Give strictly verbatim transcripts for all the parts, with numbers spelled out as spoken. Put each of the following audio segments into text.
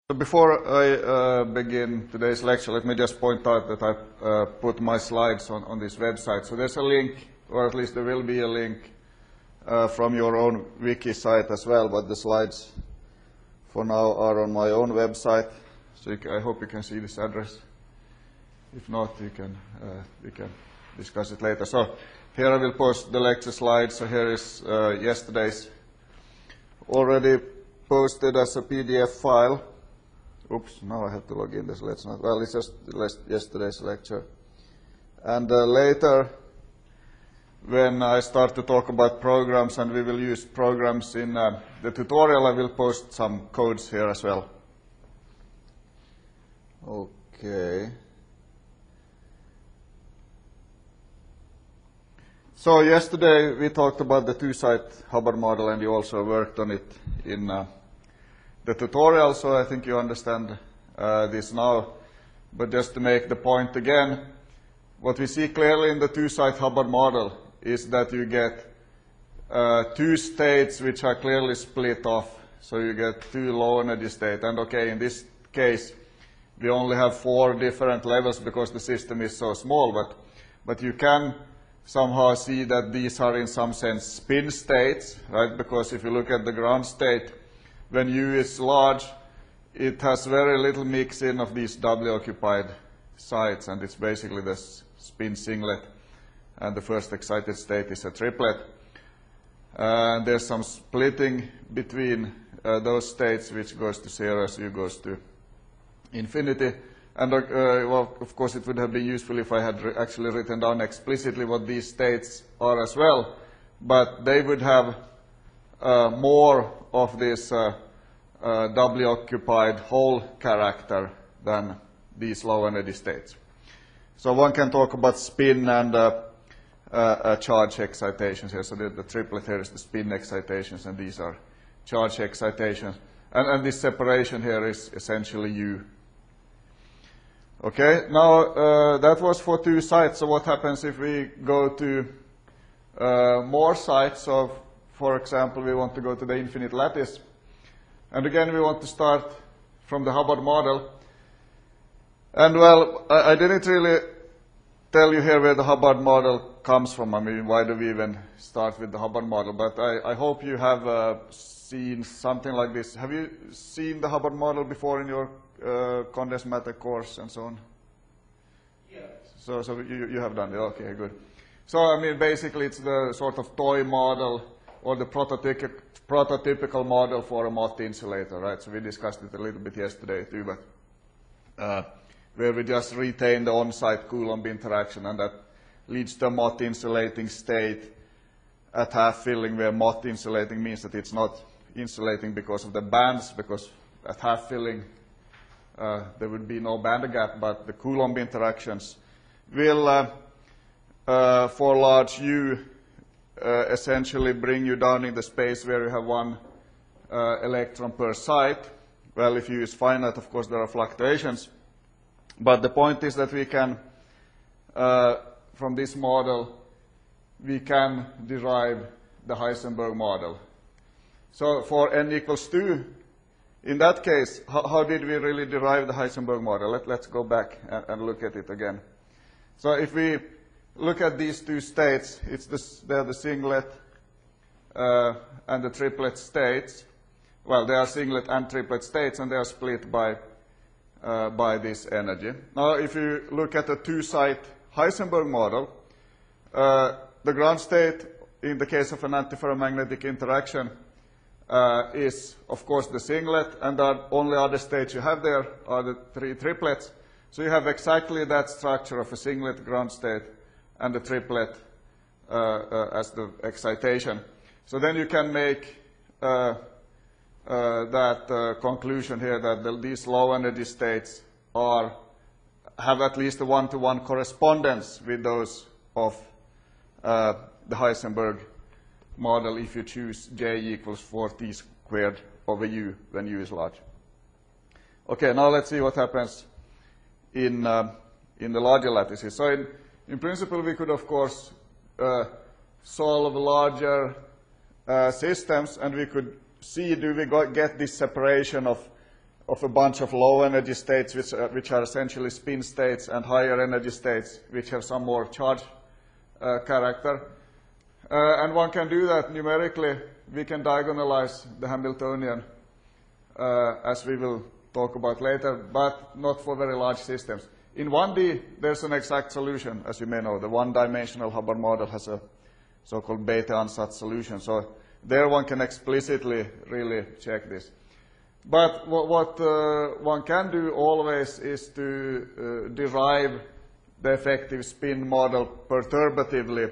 Before I uh, begin today's lecture, let me just point out that I uh, put my slides on, on this website. So there's a link, or at least there will be a link uh, from your own wiki site as well, but the slides for now are on my own website. So you can, I hope you can see this address. If not, you can, uh, we can discuss it later. So here I will post the lecture slides. So here is uh, yesterday's already posted as a P D F file. Oops, now I have to log in this. Let's not. Well, it's just yesterday's lecture. And uh, later, when I start to talk about programs and we will use programs in uh, the tutorial, I will post some codes here as well. Okay. So yesterday we talked about the two-site Hubbard model, and you also worked on it in uh, the tutorial, so I think you understand uh, this now. But just to make the point again, what we see clearly in the two-site Hubbard model is that you get uh, two states which are clearly split off. So you get two low energy states. And okay, in this case, we only have four different levels because the system is so small, but, but you can somehow see that these are in some sense spin states, right? Because if you look at the ground state, when U is large, it has very little mix-in of these doubly occupied sites, and it's basically the spin singlet, and the first excited state is a triplet. And there's some splitting between uh, those states, which goes to zero as U goes to infinity. And uh, well, of course, it would have been useful if I had actually written down explicitly what these states are as well, but they would have uh, more of this uh, uh, doubly occupied whole character than these low energy states. So one can talk about spin and uh, uh, uh, charge excitations here. So the, the triplet here is the spin excitations, and these are charge excitations. And, and this separation here is essentially U. Okay, now uh, that was for two sites. So what happens if we go to uh, more sites? So for example, we want to go to the infinite lattice. And again, we want to start from the Hubbard model. And well, I, I didn't really tell you here where the Hubbard model comes from. I mean, why do we even start with the Hubbard model? But I, I hope you have uh, seen something like this. Have you seen the Hubbard model before in your uh, condensed matter course and so on? Yeah. So, so you, you have done it. Okay, good. So, I mean, basically, it's the sort of toy model or the prototypic, prototypical model for a Mott insulator, right? So we discussed it a little bit yesterday too, but uh, where we just retain the on-site Coulomb interaction, and that leads to a Mott insulating state at half filling, where Mott insulating means that it's not insulating because of the bands, because at half filling uh, there would be no band gap, but the Coulomb interactions will, uh, uh, for large U, uh, essentially bring you down in the space where you have one uh, electron per site. Well, if U is finite, of course, there are fluctuations. But the point is that we can, uh, from this model, we can derive the Heisenberg model. So for n equals two, in that case, how, how did we really derive the Heisenberg model? Let, let's go back and, and look at it again. So if we look at these two states, it's the, they're the singlet uh, and the triplet states. Well, they are singlet and triplet states, and they are split by, uh, by this energy. Now, if you look at a two-site Heisenberg model, uh, the ground state, in the case of an antiferromagnetic interaction, uh, is, of course, the singlet, and the only other states you have there are the three triplets. So you have exactly that structure of a singlet ground state and the triplet uh, uh, as the excitation. So then you can make uh, uh, that uh, conclusion here that the, these low energy states are have at least a one-to-one correspondence with those of uh, the Heisenberg model if you choose J equals four T squared over U when U is large. Okay, now let's see what happens in, uh, in the larger lattices. So in, in principle, we could, of course, uh, solve larger uh, systems, and we could see, do we go, get this separation of of a bunch of low energy states, which, uh, which are essentially spin states, and higher energy states, which have some more charge uh, character. Uh, and one can do that numerically. We can diagonalize the Hamiltonian, uh, as we will talk about later, but not for very large systems. In one D, there's an exact solution, as you may know. The one-dimensional Hubbard model has a so-called beta ansatz solution. So there one can explicitly really check this. But what, what uh, one can do always is to uh, derive the effective spin model perturbatively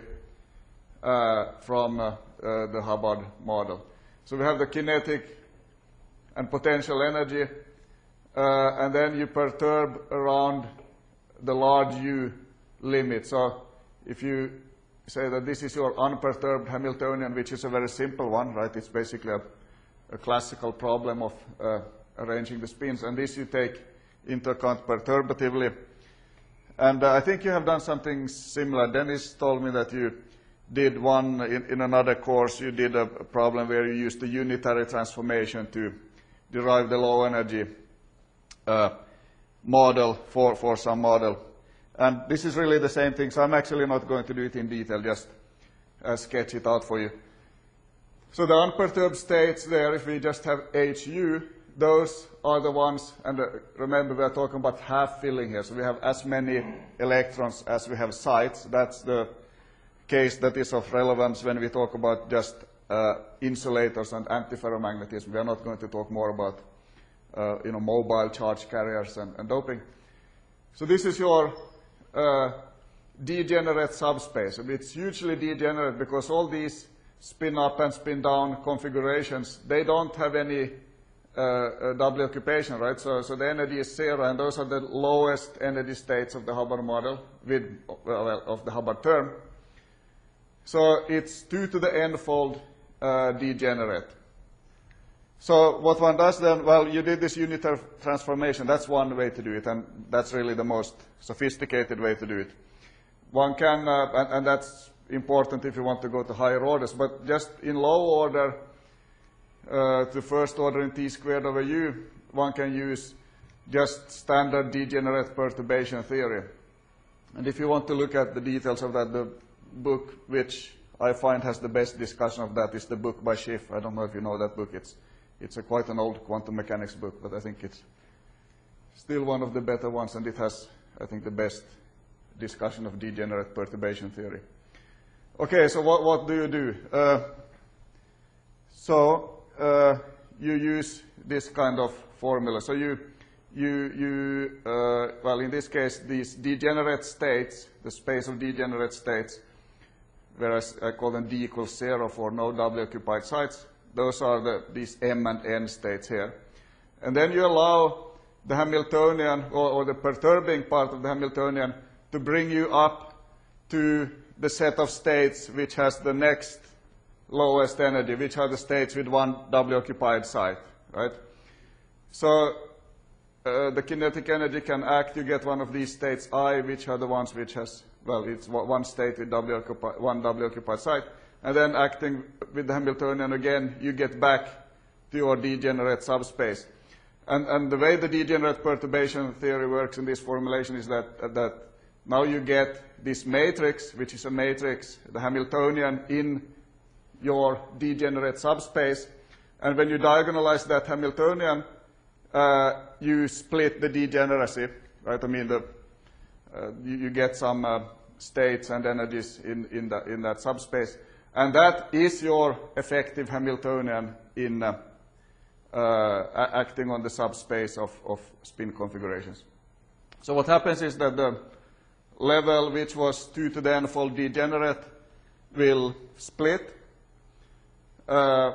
uh, from uh, uh, the Hubbard model. So we have the kinetic and potential energy, uh, and then you perturb around the large U limit. So if you say that this is your unperturbed Hamiltonian, which is a very simple one, right? It's basically a, a classical problem of uh, arranging the spins, and this you take into account perturbatively. And uh, I think you have done something similar. Dennis told me that you did one in, in another course. You did a, a problem where you used the unitary transformation to derive the low energy uh, model for, for some model. And this is really the same thing, so I'm actually not going to do it in detail, just uh, sketch it out for you. So the unperturbed states there, if we just have H U, those are the ones, and uh, remember we are talking about half filling here, so we have as many electrons as we have sites. That's the case that is of relevance when we talk about just uh, insulators and antiferromagnetism. We are not going to talk more about uh, you know, mobile charge carriers and, and doping. So this is your uh, degenerate subspace. It's hugely degenerate because all these spin up and spin down configurations, they don't have any uh, uh, double occupation, right? So, so the energy is zero, and those are the lowest energy states of the Hubbard model, with, well, of the Hubbard term. So it's two to the n-fold uh, degenerate. So what one does then, well, you did this unitary transformation. That's one way to do it, and that's really the most sophisticated way to do it. One can, uh, and, and that's important if you want to go to higher orders, but just in low order, uh, to first order in t squared over u, one can use just standard degenerate perturbation theory. And if you want to look at the details of that, the book which I find has the best discussion of that is the book by Schiff. I don't know if you know that book. It's It's a quite an old quantum mechanics book, but I think it's still one of the better ones, and it has, I think, the best discussion of degenerate perturbation theory. Okay, so what, what do you do? Uh, so uh, you use this kind of formula. So you, you, you uh, well, in this case, these degenerate states, the space of degenerate states, whereas I call them D equals zero for no doubly occupied sites. Those are the, these M and N states here. And then you allow the Hamiltonian, or, or the perturbing part of the Hamiltonian, to bring you up to the set of states which has the next lowest energy, which are the states with one doubly occupied site, right? So uh, the kinetic energy can act, you get one of these states I, which are the ones which has, well, it's one state with doubly occupied, one doubly occupied site. And then acting with the Hamiltonian again, you get back to your degenerate subspace. And, and the way the degenerate perturbation theory works in this formulation is that, that now you get this matrix, which is a matrix, the Hamiltonian, in your degenerate subspace. And when you diagonalize that Hamiltonian, uh, you split the degeneracy, right? I mean, the, uh, you, you get some uh, states and energies in, in, the, in that subspace. And that is your effective Hamiltonian in uh, uh, acting on the subspace of, of spin configurations. So what happens is that the level which was two to the n-fold degenerate will split. Uh,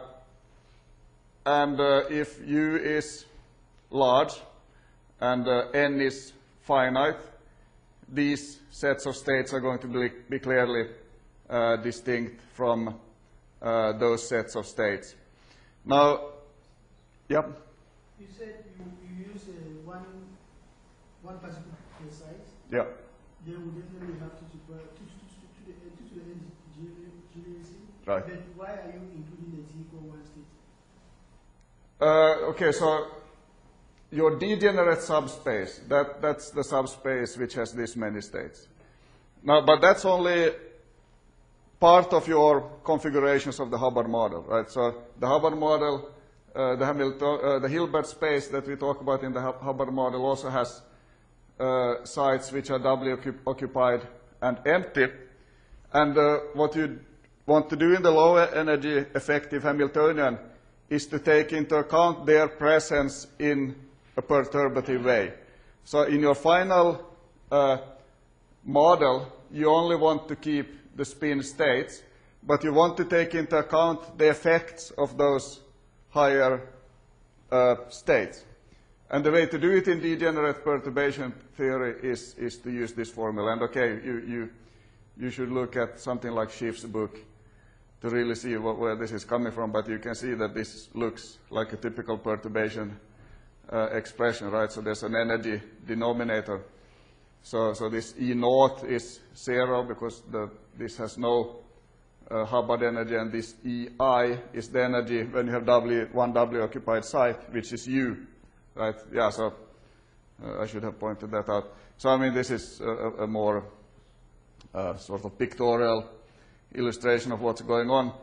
and uh, if u is large and uh, n is finite, these sets of states are going to be, be clearly Uh, distinct from uh, those sets of states. Now, yep. You said you, you use uh, one one particle per site. Yeah. Then we definitely have to super to, to, to, to the to, to the end degeneracy. Right. Then why are you including the T equal one state? Uh, okay, so your degenerate subspace, that, that's the subspace which has this many states. Now, but that's only part of your configurations of the Hubbard model, right? So the Hubbard model, uh, the, Hamilton, uh, the Hilbert space that we talk about in the Hubbard model also has uh, sites which are doubly occupied and empty. And uh, what you want to do in the low energy effective Hamiltonian is to take into account their presence in a perturbative way. So in your final uh, model, you only want to keep the spin states, but you want to take into account the effects of those higher uh, states. And the way to do it in degenerate perturbation theory is, is to use this formula. And okay, you, you, you should look at something like Schiff's book to really see what, where this is coming from, but you can see that this looks like a typical perturbation uh, expression, right? So there's an energy denominator. So, so this E naught is zero because the, this has no uh, Hubbard energy, and this E I is the energy when you have W, one W occupied site, which is U, right? Yeah, so uh, I should have pointed that out. So I mean, this is a, a more uh, sort of pictorial illustration of what's going on.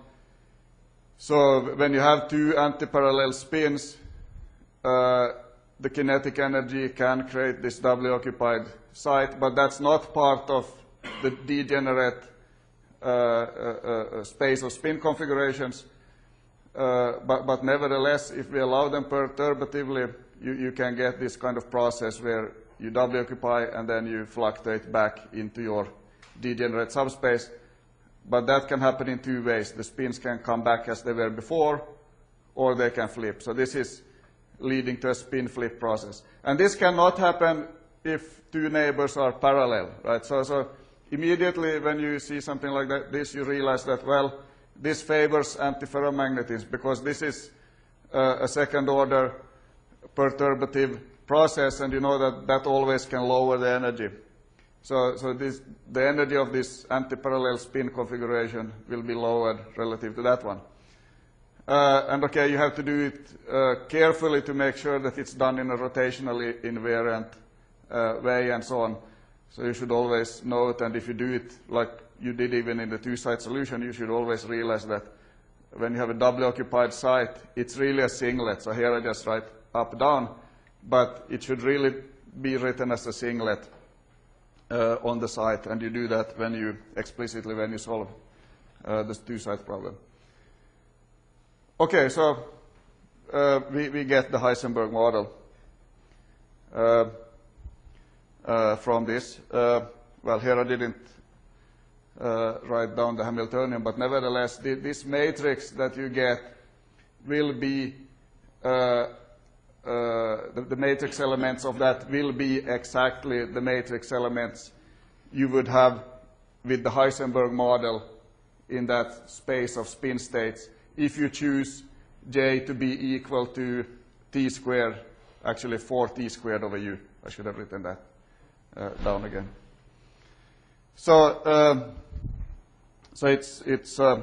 So when you have two antiparallel spins, uh, the kinetic energy can create this doubly occupied site, but that's not part of the degenerate uh, uh, uh, space of spin configurations. Uh, but, but nevertheless, if we allow them perturbatively, you, you can get this kind of process where you doubly occupy and then you fluctuate back into your degenerate subspace. But that can happen in two ways. The spins can come back as they were before, or they can flip. So this is leading to a spin flip process. And this cannot happen if two neighbors are parallel, right? So, so immediately when you see something like that, this, you realize that, well, this favors antiferromagnetism because this is uh, a second order perturbative process, and you know that that always can lower the energy. So, so this, the energy of this antiparallel spin configuration will be lowered relative to that one. Uh, and okay, you have to do it uh, carefully to make sure that it's done in a rotationally invariant uh, way and so on. So you should always note, and if you do it like you did even in the two-site solution, you should always realize that when you have a doubly occupied site, it's really a singlet. So here I just write up, down, but it should really be written as a singlet Uh, on the site, and you do that when you explicitly when you solve uh, this two-site problem. Okay, so uh, we, we get the Heisenberg model uh, uh, from this. Uh, well, here I didn't uh, write down the Hamiltonian, but nevertheless, the, this matrix that you get will be uh, Uh, the, the matrix elements of that will be exactly the matrix elements you would have with the Heisenberg model in that space of spin states if you choose J to be equal to T squared, actually four T squared over U. I should have written that uh, down again. So, um, so it's, it's uh,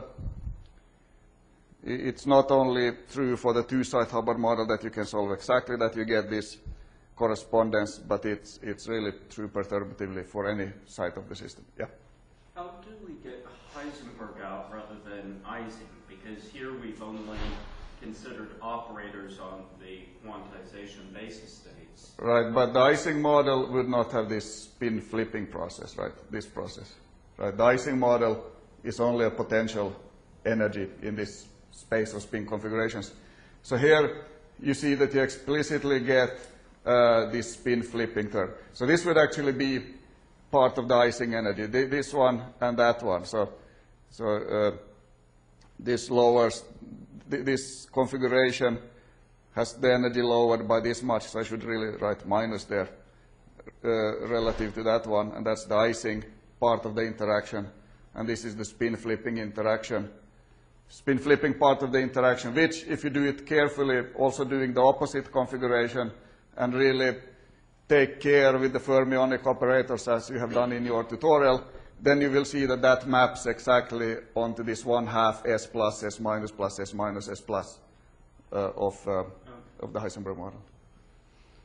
It's not only true for the two-site Hubbard model that you can solve exactly that you get this correspondence, but it's, it's really true perturbatively for any site of the system. Yeah? How do we get Heisenberg out rather than Ising? Because here we've only considered operators on the quantization basis states. Right, but the Ising model would not have this spin flipping process, right? This process. Right? The Ising model is only a potential energy in this space of spin configurations. So here you see that you explicitly get uh, this spin flipping term. So this would actually be part of the Ising energy, this one and that one. So, so uh, this lowers, this configuration has the energy lowered by this much, so I should really write minus there uh, relative to that one, and that's the Ising part of the interaction, and this is the spin flipping interaction. Spin flipping part of the interaction, which, if you do it carefully, also doing the opposite configuration and really take care with the fermionic operators as you have done in your tutorial, then you will see that that maps exactly onto this one half S plus, S minus plus, S minus, S plus uh, of, uh, of the Heisenberg model.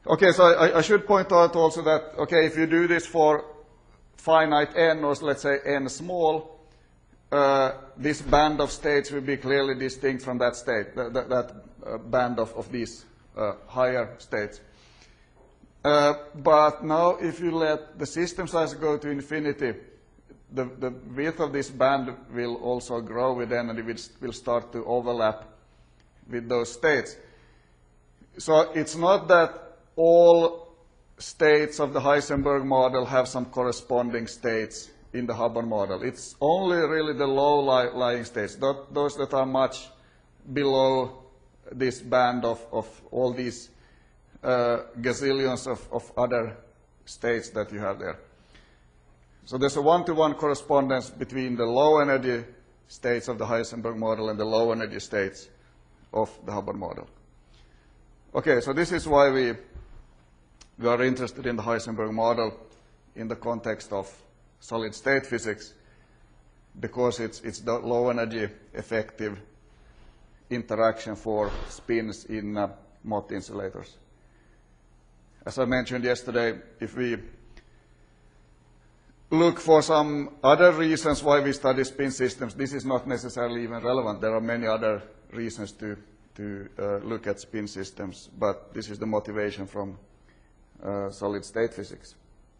Okay, so I, I should point out also that, okay, if you do this for finite n, or let's say n small, uh, this band of states will be clearly distinct from that state, that, that, that uh, band of, of these uh, higher states. Uh, but now if you let the system size go to infinity, the, the width of this band will also grow with n, and it will, will start to overlap with those states. So it's not that all states of the Heisenberg model have some corresponding states in the Hubbard model. It's only really the low-lying states, those that are much below this band of, of all these uh, gazillions of, of other states that you have there. So there's a one-to-one correspondence between the low-energy states of the Heisenberg model and the low-energy states of the Hubbard model. Okay, so this is why we We are interested in the Heisenberg model in the context of solid-state physics, because it's, it's the low-energy effective interaction for spins in uh, Mott insulators. As I mentioned yesterday, if we look for some other reasons why we study spin systems, this is not necessarily even relevant. There are many other reasons to, to uh, look at spin systems, but this is the motivation from Uh, solid-state physics.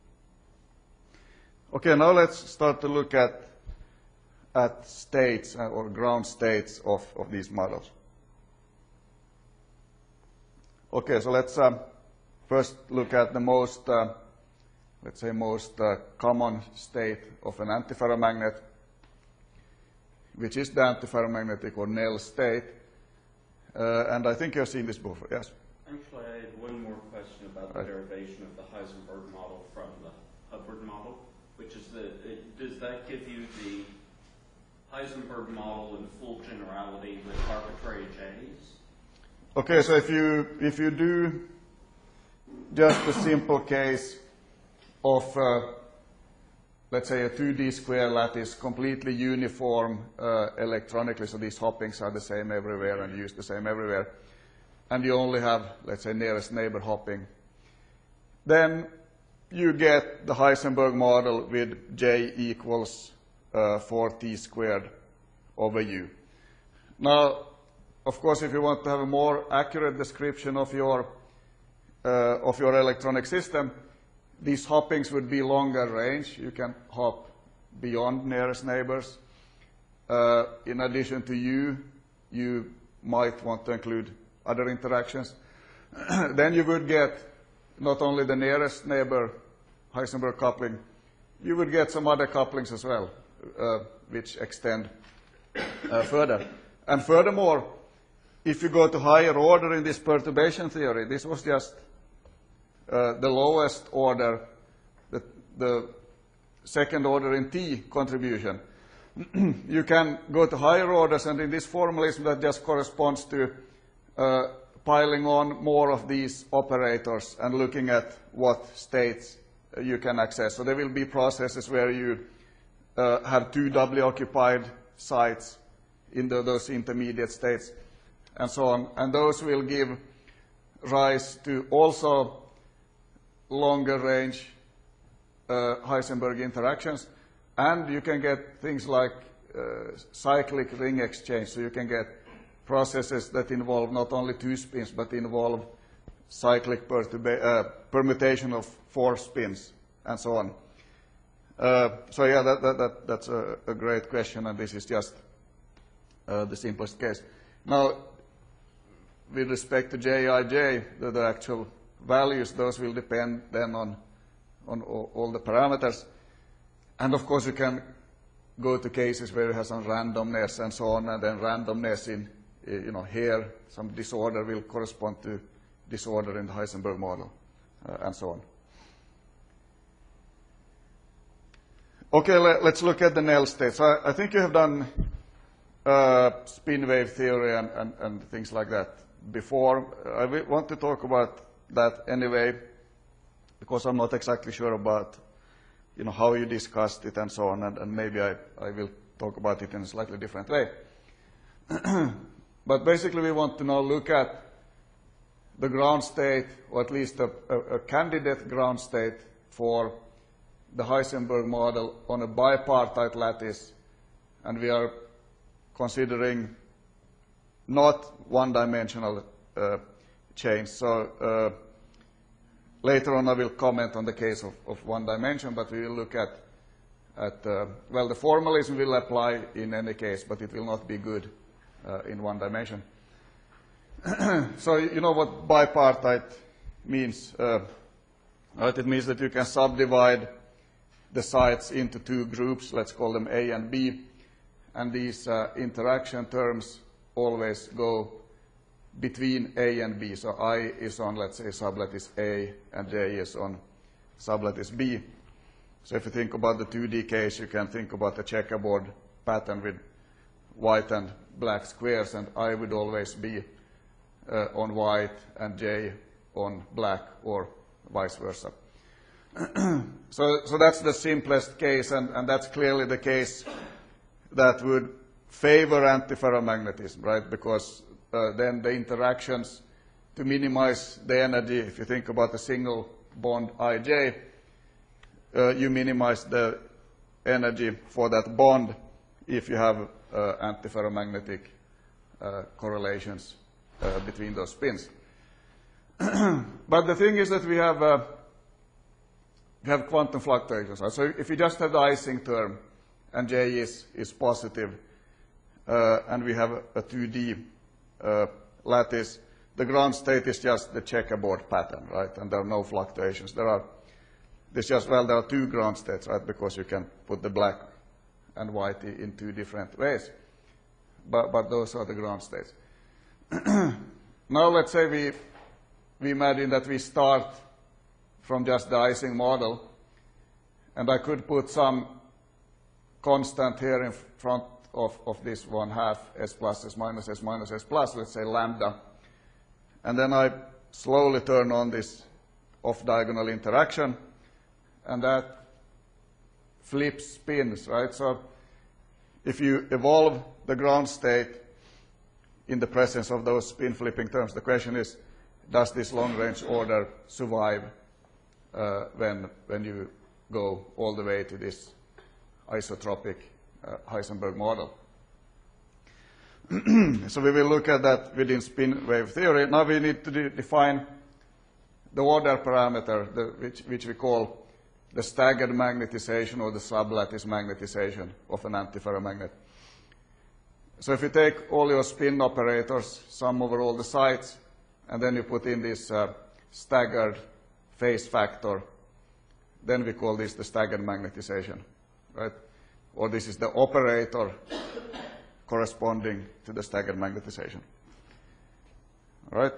Okay, now let's start to look at, at states uh, or ground states of, of these models. Okay, so let's uh, first look at the most, uh, let's say, most uh, common state of an antiferromagnet, which is the antiferromagnetic or Nel state. Uh, and I think you've seen this before, yes? Actually, I had one more question about the derivation of the Heisenberg model from the Hubbard model, which is that, it, does that give you the Heisenberg model in full generality with arbitrary J's? Okay, so if you, if you do just a simple case of, uh, let's say, a two D square lattice, completely uniform uh, electronically, so these hoppings are the same everywhere and used the same everywhere, and you only have, let's say, nearest neighbor hopping, then you get the Heisenberg model with J equals uh, four T squared over U. Now, of course, if you want to have a more accurate description of your, uh, of your electronic system, these hoppings would be longer range. You can hop beyond nearest neighbors. Uh, in addition to U, you might want to include other interactions. Then you would get not only the nearest neighbor Heisenberg coupling, you would get some other couplings as well, uh, which extend uh, further. And furthermore, if you go to higher order in this perturbation theory, this was just uh, the lowest order, the, the second order in T contribution. You can go to higher orders, and in this formalism that just corresponds to Uh, piling on more of these operators and looking at what states uh, you can access. So there will be processes where you uh, have two doubly occupied sites in the, those intermediate states and so on. And those will give rise to also longer range uh, Heisenberg interactions. And you can get things like uh, cyclic ring exchange. So you can get processes that involve not only two spins, but involve cyclic uh, permutation of four spins, and so on. Uh, so yeah, that, that, that, that's a, a great question, and this is just uh, the simplest case. Now, with respect to J I J, the, the actual values, those will depend then on, on all, all the parameters. And of course, you can go to cases where you have some randomness and so on, and then randomness in you know, here, some disorder will correspond to disorder in the Heisenberg model, uh, and so on. Okay, let, let's look at the Nel states. I, I think you have done uh, spin wave theory and, and, and things like that before. I want to talk about that anyway, because I'm not exactly sure about you know, how you discussed it and so on, and, and maybe I, I will talk about it in a slightly different way. But basically, we want to now look at the ground state, or at least a, a, a candidate ground state for the Heisenberg model on a bipartite lattice, and we are considering not one-dimensional uh, change. So uh, later on I will comment on the case of, of one dimension, but we will look at, at uh, well, the formalism will apply in any case, but it will not be good uh, in one dimension. So you know what bipartite means, uh, right? It means that you can subdivide the sites into two groups, let's call them A and B, and these uh, interaction terms always go between A and B. So I is on, let's say, sublattice A, and J is on sublattice B. So if you think about the two D case, you can think about a checkerboard pattern with white and black squares, and I would always be uh, on white and J on black, or vice versa. so, so that's the simplest case, and, and that's clearly the case that would favor antiferromagnetism, right? Because uh, then the interactions, to minimize the energy, if you think about a single bond Ij, uh, you minimize the energy for that bond if you have uh, antiferromagnetic uh, correlations uh, between those spins. But the thing is that we have uh, we have quantum fluctuations. Right? So if you just have the Ising term and J is, is positive, uh, and we have a two D uh, lattice, the ground state is just the checkerboard pattern, right? And there are no fluctuations. There are, there's just, well, there are two ground states, right? Because you can put the black and white in two different ways. But, but those are the ground states. Now let's say we, we imagine that we start from just the Ising model, and I could put some constant here in front of, of this one half S plus S minus S minus S plus, let's say lambda. And then I slowly turn on this off-diagonal interaction, and that flips spins, right? So if you evolve the ground state in the presence of those spin-flipping terms, the question is, does this long-range order survive uh, when, when you go all the way to this isotropic uh, Heisenberg model? So we will look at that within spin wave theory. Now we need to de define the order parameter, the, which, which we call the staggered magnetization or the sublattice magnetization of an antiferromagnet. So if you take all your spin operators, sum over all the sites, and then you put in this uh, staggered phase factor, then we call this the staggered magnetization, right? Or this is the operator corresponding to the staggered magnetization. All right?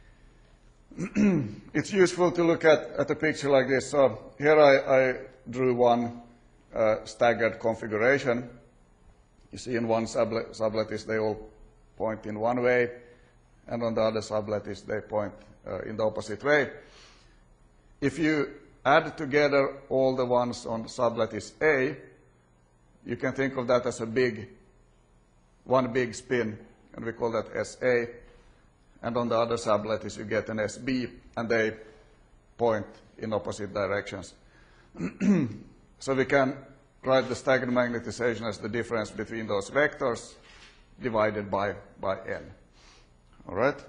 It's useful to look at, at a picture like this. So here I, I drew one uh, staggered configuration. You see in one subla sublattice they all point in one way, and on the other sublattice they point uh, in the opposite way. If you add together all the ones on sublattice A, you can think of that as a big, one big spin, and we call that S A. And on the other sublattice you get an S B, and they point in opposite directions. So we can write the staggered magnetization as the difference between those vectors divided by, by n. All right?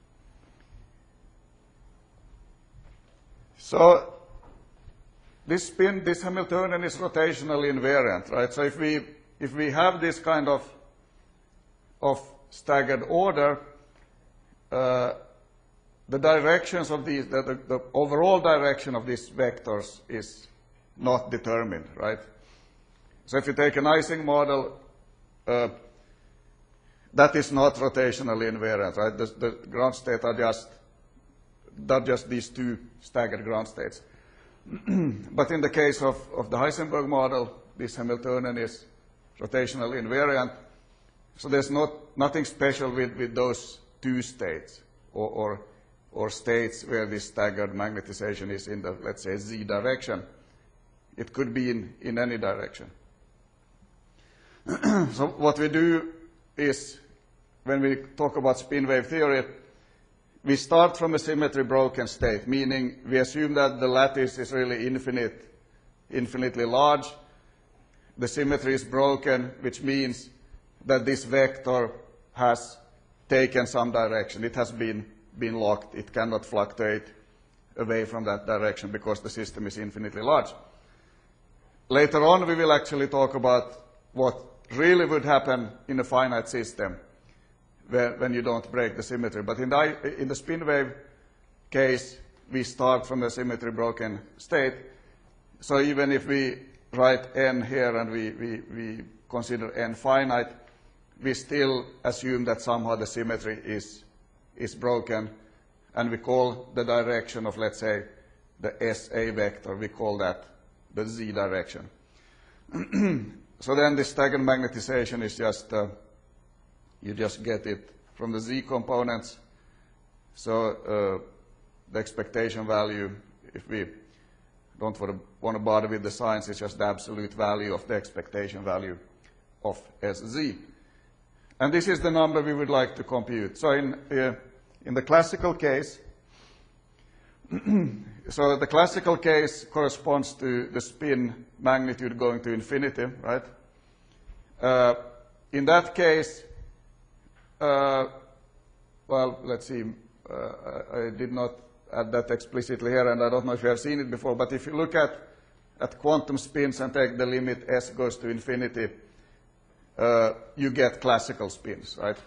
So this spin, this Hamiltonian is rotationally invariant, right? So if we, if we have this kind of, of staggered order, uh, the directions of these, the, the, the overall direction of these vectors is not determined, right? So if you take an Ising model, uh, that is not rotationally invariant, right? The, the ground states are just, not just these two staggered ground states. But in the case of, of the Heisenberg model, this Hamiltonian is rotationally invariant. So there's not, nothing special with, with those two states, or, or, or states where this staggered magnetization is in the, let's say, z direction. It could be in, in any direction. So what we do is, when we talk about spin wave theory, we start from a symmetry broken state, meaning we assume that the lattice is really infinite, infinitely large. The symmetry is broken, which means that this vector has taken some direction. It has been, been locked. It cannot fluctuate away from that direction because the system is infinitely large. Later on, we will actually talk about what really would happen in a finite system when, when you don't break the symmetry. But in the, in the spin wave case, we start from the symmetry broken state. So even if we write n here and we, we, we consider n finite, we still assume that somehow the symmetry is, is broken, and we call the direction of, let's say, the S A vector, we call that the z direction. So then the staggered magnetization is just, uh, you just get it from the z components. So uh, the expectation value, if we don't want to bother with the signs, it's just the absolute value of the expectation value of S Z. And this is the number we would like to compute. So in, uh, in the classical case, so the classical case corresponds to the spin magnitude going to infinity, right? Uh, in that case, uh, well, let's see, uh, I did not add that explicitly here, and I don't know if you have seen it before, but if you look at, at quantum spins and take the limit s goes to infinity, uh, you get classical spins, right?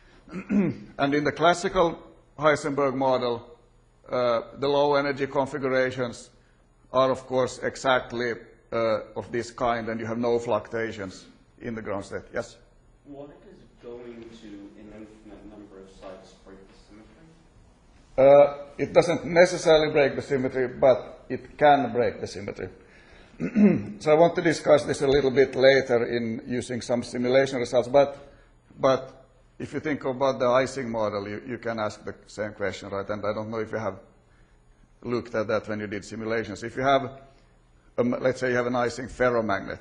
And in the classical Heisenberg model, uh, the low energy configurations are, of course, exactly uh, of this kind, and you have no fluctuations in the ground state. Yes? Why does going to an infinite number of sites break the symmetry? Uh, it doesn't necessarily break the symmetry, but it can break the symmetry. So I want to discuss this a little bit later in using some simulation results, but, but if you think about the Ising model, you, you can ask the same question, right? And I don't know if you have looked at that when you did simulations. If you have, um, let's say you have an Ising ferromagnet,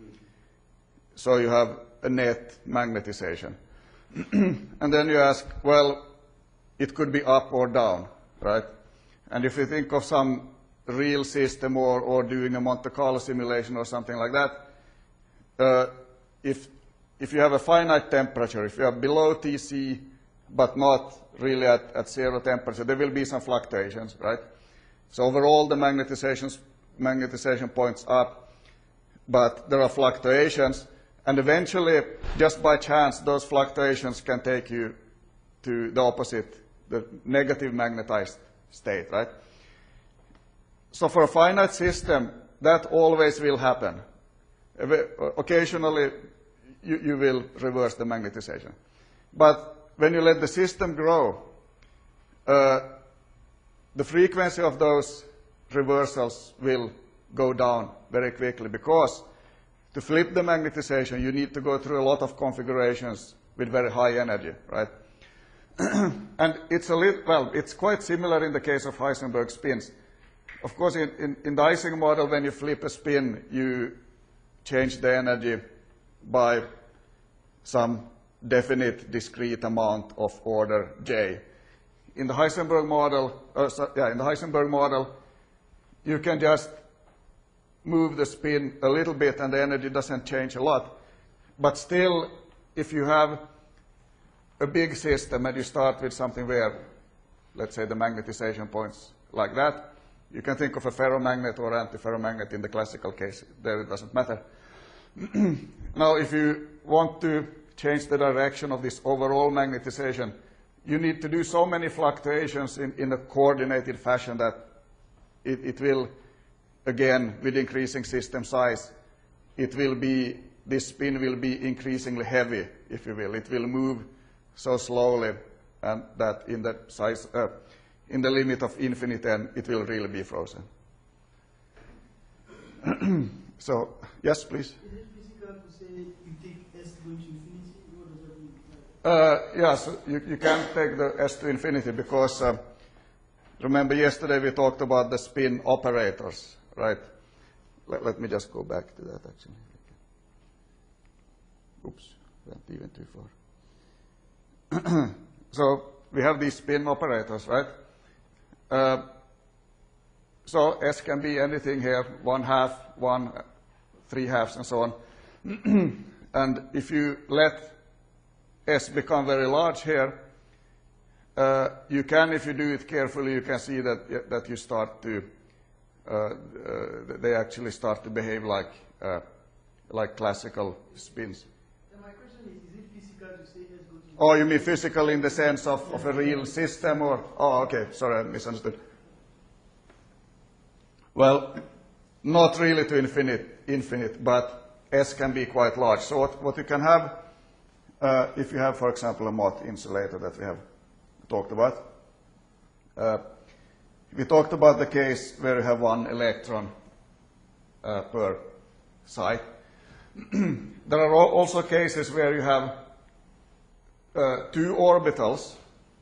so you have a net magnetization. And then you ask, well, it could be up or down, right? And if you think of some real system or, or doing a Monte Carlo simulation or something like that, uh, if, if you have a finite temperature, if you are below T C but not really at, at zero temperature, there will be some fluctuations, right? So overall the magnetizations, magnetization points up, but there are fluctuations, and eventually, just by chance, those fluctuations can take you to the opposite, the negative magnetized state, right? So for a finite system, that always will happen. Occasionally, you, you will reverse the magnetization. But when you let the system grow, uh, the frequency of those reversals will go down very quickly, because to flip the magnetization, you need to go through a lot of configurations with very high energy, right? And it's a little, well, it's quite similar in the case of Heisenberg spins. Of course, in, in, in the Ising model, when you flip a spin, you change the energy by some definite discrete amount of order J. In the Heisenberg model, uh, so, yeah, in the Heisenberg model, you can just move the spin a little bit and the energy doesn't change a lot. But still, if you have a big system and you start with something where, let's say, the magnetization points like that, you can think of a ferromagnet or antiferromagnet in the classical case. There it doesn't matter. Now, if you want to change the direction of this overall magnetization, you need to do so many fluctuations in, in a coordinated fashion that it, it will, again, with increasing system size, it will be, this spin will be increasingly heavy, if you will. It will move so slowly and that in the size, uh, in the limit of infinite n, it will really be frozen. So, yes, please. Is it physical to say you take S going to infinity? What does that mean? Uh, yes, you, you can't take the S to infinity because, uh, remember yesterday we talked about the spin operators, right? Let, let me just go back to that actually. Oops, went even too far. So we have these spin operators, right? Uh, so S can be anything here, one half, one, three halves, and so on. And if you let S become very large here, uh, you can, if you do it carefully, you can see that, that you start to, uh, uh, they actually start to behave like, uh, like classical spins. And my question is, is it physical to say S goes to... Oh, you mean physical in the sense of, of a real system, or? Oh, okay, sorry, I misunderstood. Well, not really to infinite, infinite, but S can be quite large. So what, what you can have, uh, if you have, for example, a Mott insulator that we have talked about. Uh, we talked about the case where you have one electron uh, per site. There are also cases where you have uh, two orbitals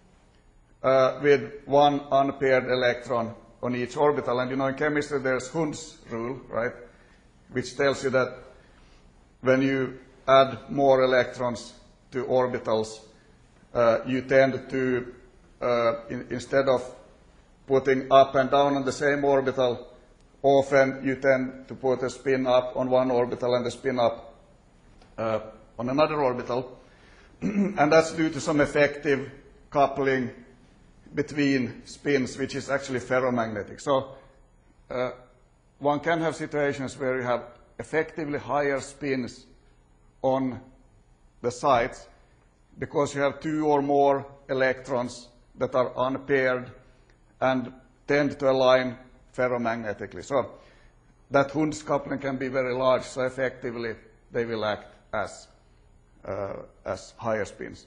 uh, with one unpaired electron on each orbital. And you know, in chemistry there's Hund's rule, right, which tells you that when you add more electrons to orbitals, uh, you tend to, uh, in, instead of putting up and down on the same orbital, often you tend to put a spin up on one orbital and a spin up uh, on another orbital. And that's due to some effective coupling between spins, which is actually ferromagnetic. So uh, one can have situations where you have effectively higher spins on the sites because you have two or more electrons that are unpaired and tend to align ferromagnetically. So that Hund's coupling can be very large, so effectively they will act as, uh, as higher spins.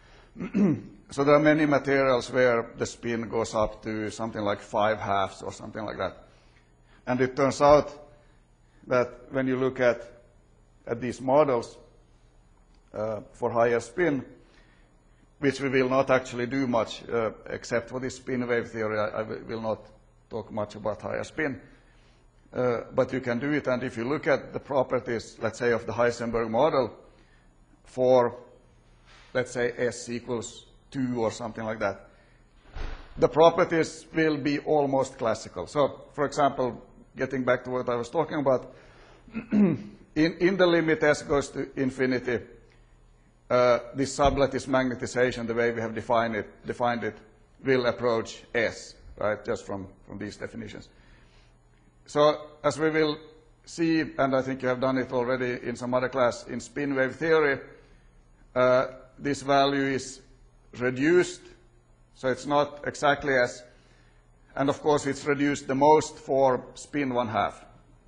So there are many materials where the spin goes up to something like five halves or something like that. And it turns out that when you look at, at these models uh, for higher spin, which we will not actually do much uh, except for this spin wave theory, I, I will not talk much about higher spin. Uh, but you can do it, and if you look at the properties, let's say, of the Heisenberg model for, let's say, S equals two or something like that, the properties will be almost classical. So, for example, getting back to what I was talking about, in, in the limit S goes to infinity, uh, this sublattice magnetization, the way we have defined it, defined it, will approach S, right, just from, from these definitions. So, as we will see, and I think you have done it already in some other class, in spin wave theory, uh, this value is reduced, so it's not exactly S, and of course it's reduced the most for spin one half.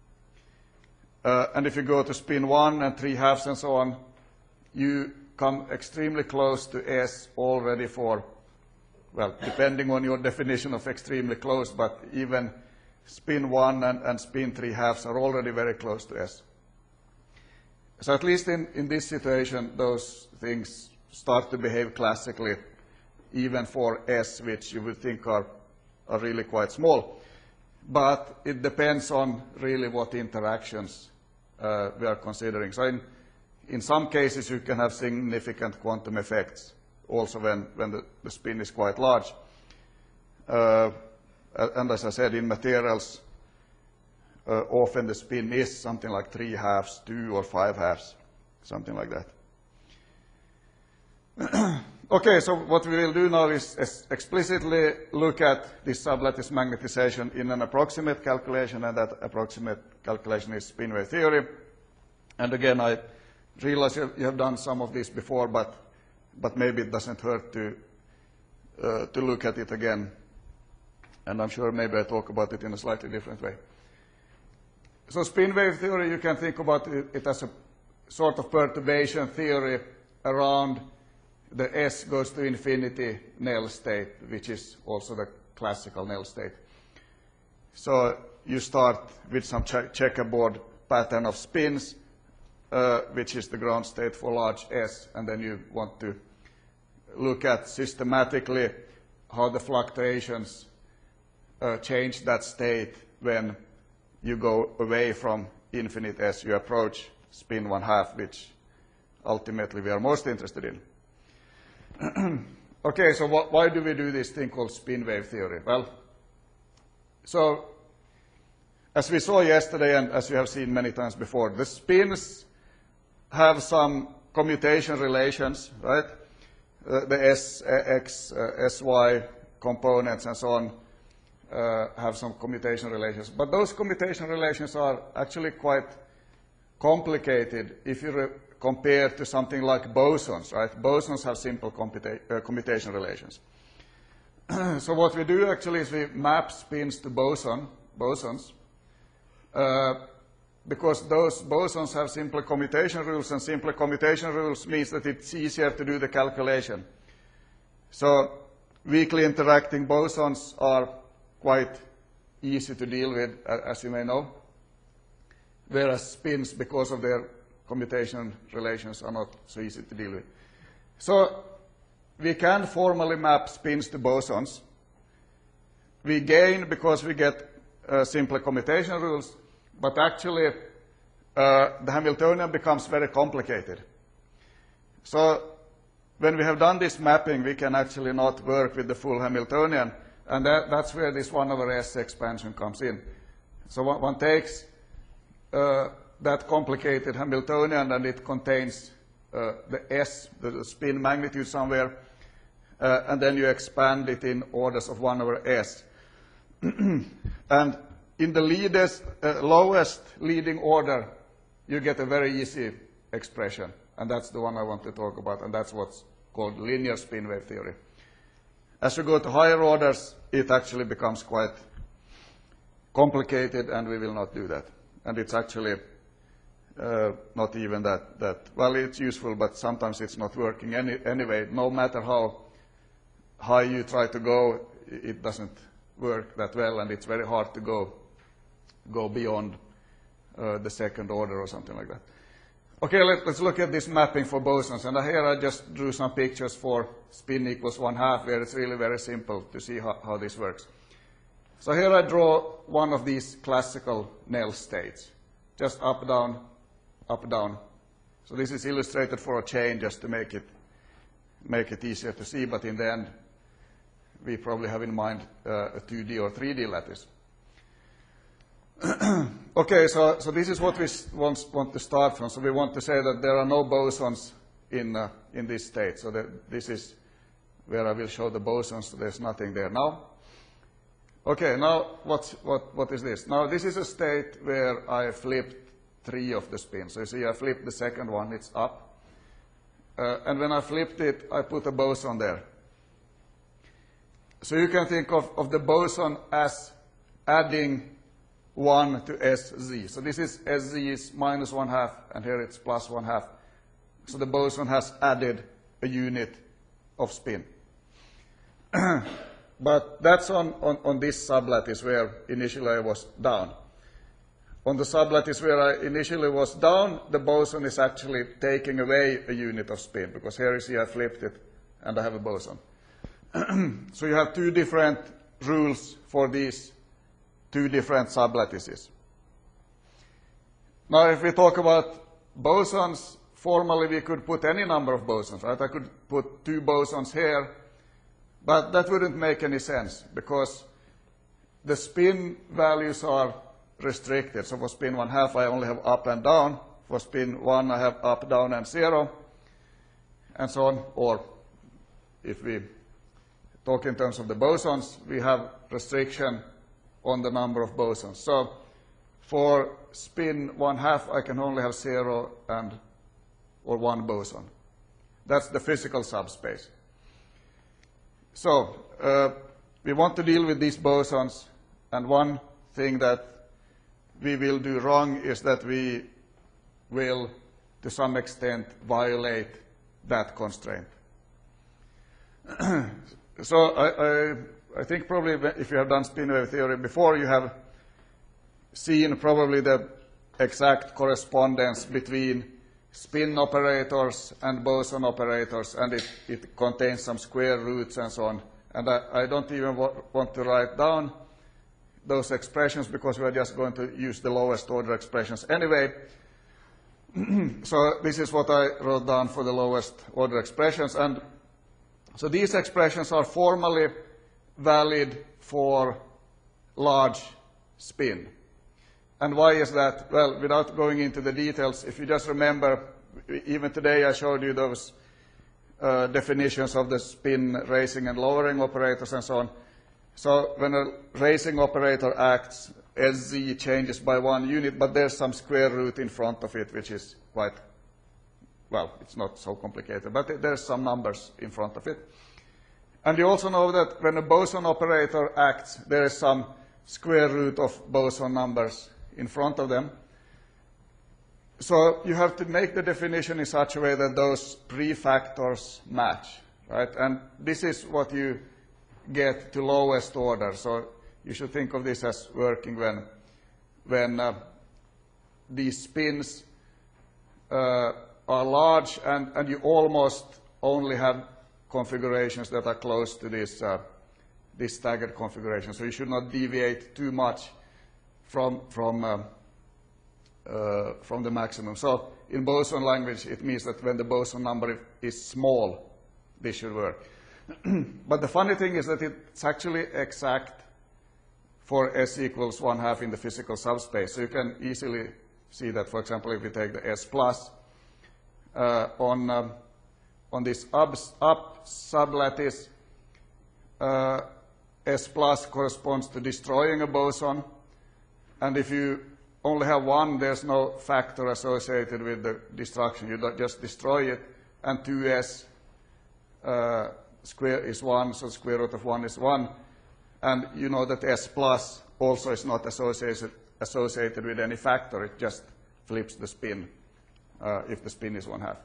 Uh, and if you go to spin one and three halves and so on, you come extremely close to S already for, well, depending on your definition of extremely close, but even spin one and, and spin three halves are already very close to S. So at least in, in this situation, those things start to behave classically, even for S, which you would think are, are really quite small. But it depends on really what interactions uh, we are considering. So in, in some cases, you can have significant quantum effects also when, when the, the spin is quite large. Uh, and as I said, in materials, uh, often the spin is something like three halves, two or five halves, something like that. Okay, so what we will do now is, is explicitly look at this sublattice magnetization in an approximate calculation, and that approximate calculation is spin wave theory. And again, I realize you have done some of this before, but, but maybe it doesn't hurt to, uh, to look at it again. And I'm sure maybe I talk about it in a slightly different way. So spin wave theory, you can think about it, it as a sort of perturbation theory around the S goes to infinity Nell state, which is also the classical Nell state. So you start with some che checkerboard pattern of spins, uh, which is the ground state for large S, and then you want to look at systematically how the fluctuations uh, change that state when you go away from infinite S, you approach spin one half, which ultimately we are most interested in. okay, so wh why do we do this thing called spin wave theory? Well, so as we saw yesterday and as you have seen many times before, the spins have some commutation relations, right? Uh, the S, X, uh, S, Y components and so on uh, have some commutation relations. But those commutation relations are actually quite complicated if you re compare to something like bosons, right? Bosons have simple commuta uh, commutation relations. So what we do actually is we map spins to boson, bosons, uh, because those bosons have simple commutation rules, and simple commutation rules means that it's easier to do the calculation. So weakly interacting bosons are quite easy to deal with, as you may know, whereas spins, because of their commutation relations, are not so easy to deal with. So we can formally map spins to bosons. We gain because we get uh, simple commutation rules, but actually uh, the Hamiltonian becomes very complicated. So when we have done this mapping, we can actually not work with the full Hamiltonian, and that, that's where this one over S expansion comes in. So one, one takes uh, that complicated Hamiltonian, and it contains uh, the S, the, the spin magnitude somewhere, uh, and then you expand it in orders of one over S. And in the leadest, uh, lowest leading order, you get a very easy expression, and that's the one I want to talk about, and that's what's called linear spin wave theory. As you go to higher orders, it actually becomes quite complicated, and we will not do that. And it's actually uh, not even that, that, well, it's useful, but sometimes it's not working any, anyway. No matter how high you try to go, it doesn't work that well, and it's very hard to go, go beyond uh, the second order or something like that. Okay, let, let's look at this mapping for bosons. And here I just drew some pictures for spin equals one half, where it's really very simple to see how, how this works. So here I draw one of these classical Néel states, just up, down, up, down. So this is illustrated for a chain just to make it, make it easier to see, but in the end, we probably have in mind uh, a two D or three D lattice. Okay, so, so this is what we want, want to start from. So we want to say that there are no bosons in, uh, in this state. So that this is where I will show the bosons. So there's nothing there now. Okay, now what's, what, what is this? Now this is a state where I flipped three of the spins. So you see I flipped the second one, it's up. Uh, and when I flipped it, I put a boson there. So you can think of, of the boson as adding one to S Z. So this is S Z is minus one half, and here it's plus one half. So the boson has added a unit of spin. But that's on, on, on this sublattice where initially I was down. On the sublattice where I initially was down, the boson is actually taking away a unit of spin, because here you see I flipped it and I have a boson. So you have two different rules for these two different sublattices. Now, if we talk about bosons, formally we could put any number of bosons, right? I could put two bosons here, but that wouldn't make any sense because the spin values are restricted. So for spin one half, I only have up and down. For spin one, I have up, down, and zero, and so on. Or if we talk in terms of the bosons, we have restriction on the number of bosons. So for spin one half, I can only have zero and or one boson. That's the physical subspace. So uh, we want to deal with these bosons, and one thing that we will do wrong is that we will, to some extent, violate that constraint. So I, I I think probably if you have done spin wave theory before, you have seen probably the exact correspondence between spin operators and boson operators, and it, it contains some square roots and so on. And I, I don't even wa want to write down those expressions because we are just going to use the lowest order expressions anyway. So this is what I wrote down for the lowest order expressions. And So these expressions are formally valid for large spin. And why is that? Well, without going into the details, if you just remember, even today I showed you those uh, definitions of the spin raising and lowering operators and so on. So when a raising operator acts, S Z changes by one unit, but there's some square root in front of it, which is quite, well, it's not so complicated, but there's some numbers in front of it. And you also know that when a boson operator acts, there is some square root of boson numbers in front of them. So you have to make the definition in such a way that those prefactors match, right? And this is what you get to lowest order. So you should think of this as working when, when uh, these spins uh, are large and, and you almost only have configurations that are close to this, uh, this staggered configuration. So you should not deviate too much from, from, uh, uh, from the maximum. So in boson language, it means that when the boson number is small, this should work. But the funny thing is that it's actually exact for S equals one half in the physical subspace. So you can easily see that, for example, if we take the S plus uh, on, um, on this up, up sublattice, uh, S plus corresponds to destroying a boson. And if you only have one, there's no factor associated with the destruction. You don't just destroy it. And two S uh, square is one, so square root of one is one. And you know that S plus also is not associated, associated with any factor. It just flips the spin uh, if the spin is one half.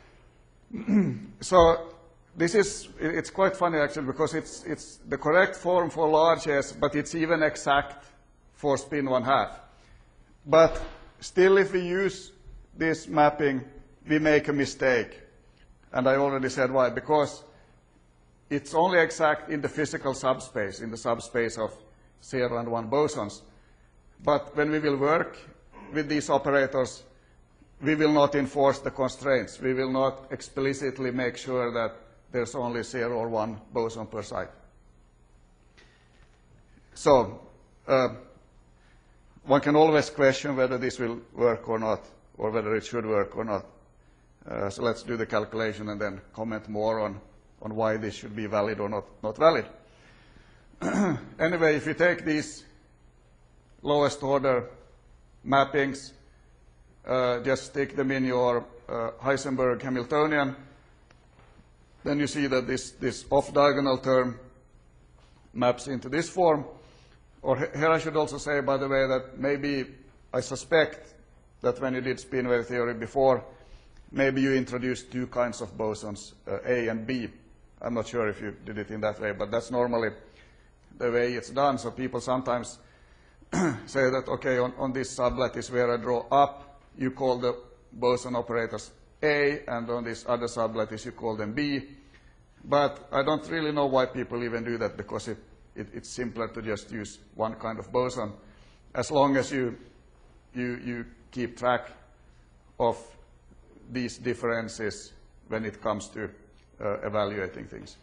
So this is, it's quite funny actually, because it's, it's the correct form for large S, but it's even exact for spin one half. But still, if we use this mapping, we make a mistake. And I already said why. Because it's only exact in the physical subspace, in the subspace of zero and one bosons. But when we will work with these operators, we will not enforce the constraints. We will not explicitly make sure that there's only zero or one boson per site. So uh, one can always question whether this will work or not, or whether it should work or not. Uh, so let's do the calculation and then comment more on, on why this should be valid or not, not valid. Anyway, if you take these lowest order mappings, uh, just stick them in your uh, Heisenberg Hamiltonian, then you see that this, this off-diagonal term maps into this form. Or here I should also say, by the way, that maybe I suspect that when you did spin wave theory before, maybe you introduced two kinds of bosons, uh, A and B. I'm not sure if you did it in that way, but that's normally the way it's done. So people sometimes say that, okay, on, on this sublattice where I draw up, you call the boson operators A, and on this other sublattice you call them B. But I don't really know why people even do that, because it, it, it's simpler to just use one kind of boson, as long as you, you, you keep track of these differences when it comes to uh, evaluating things.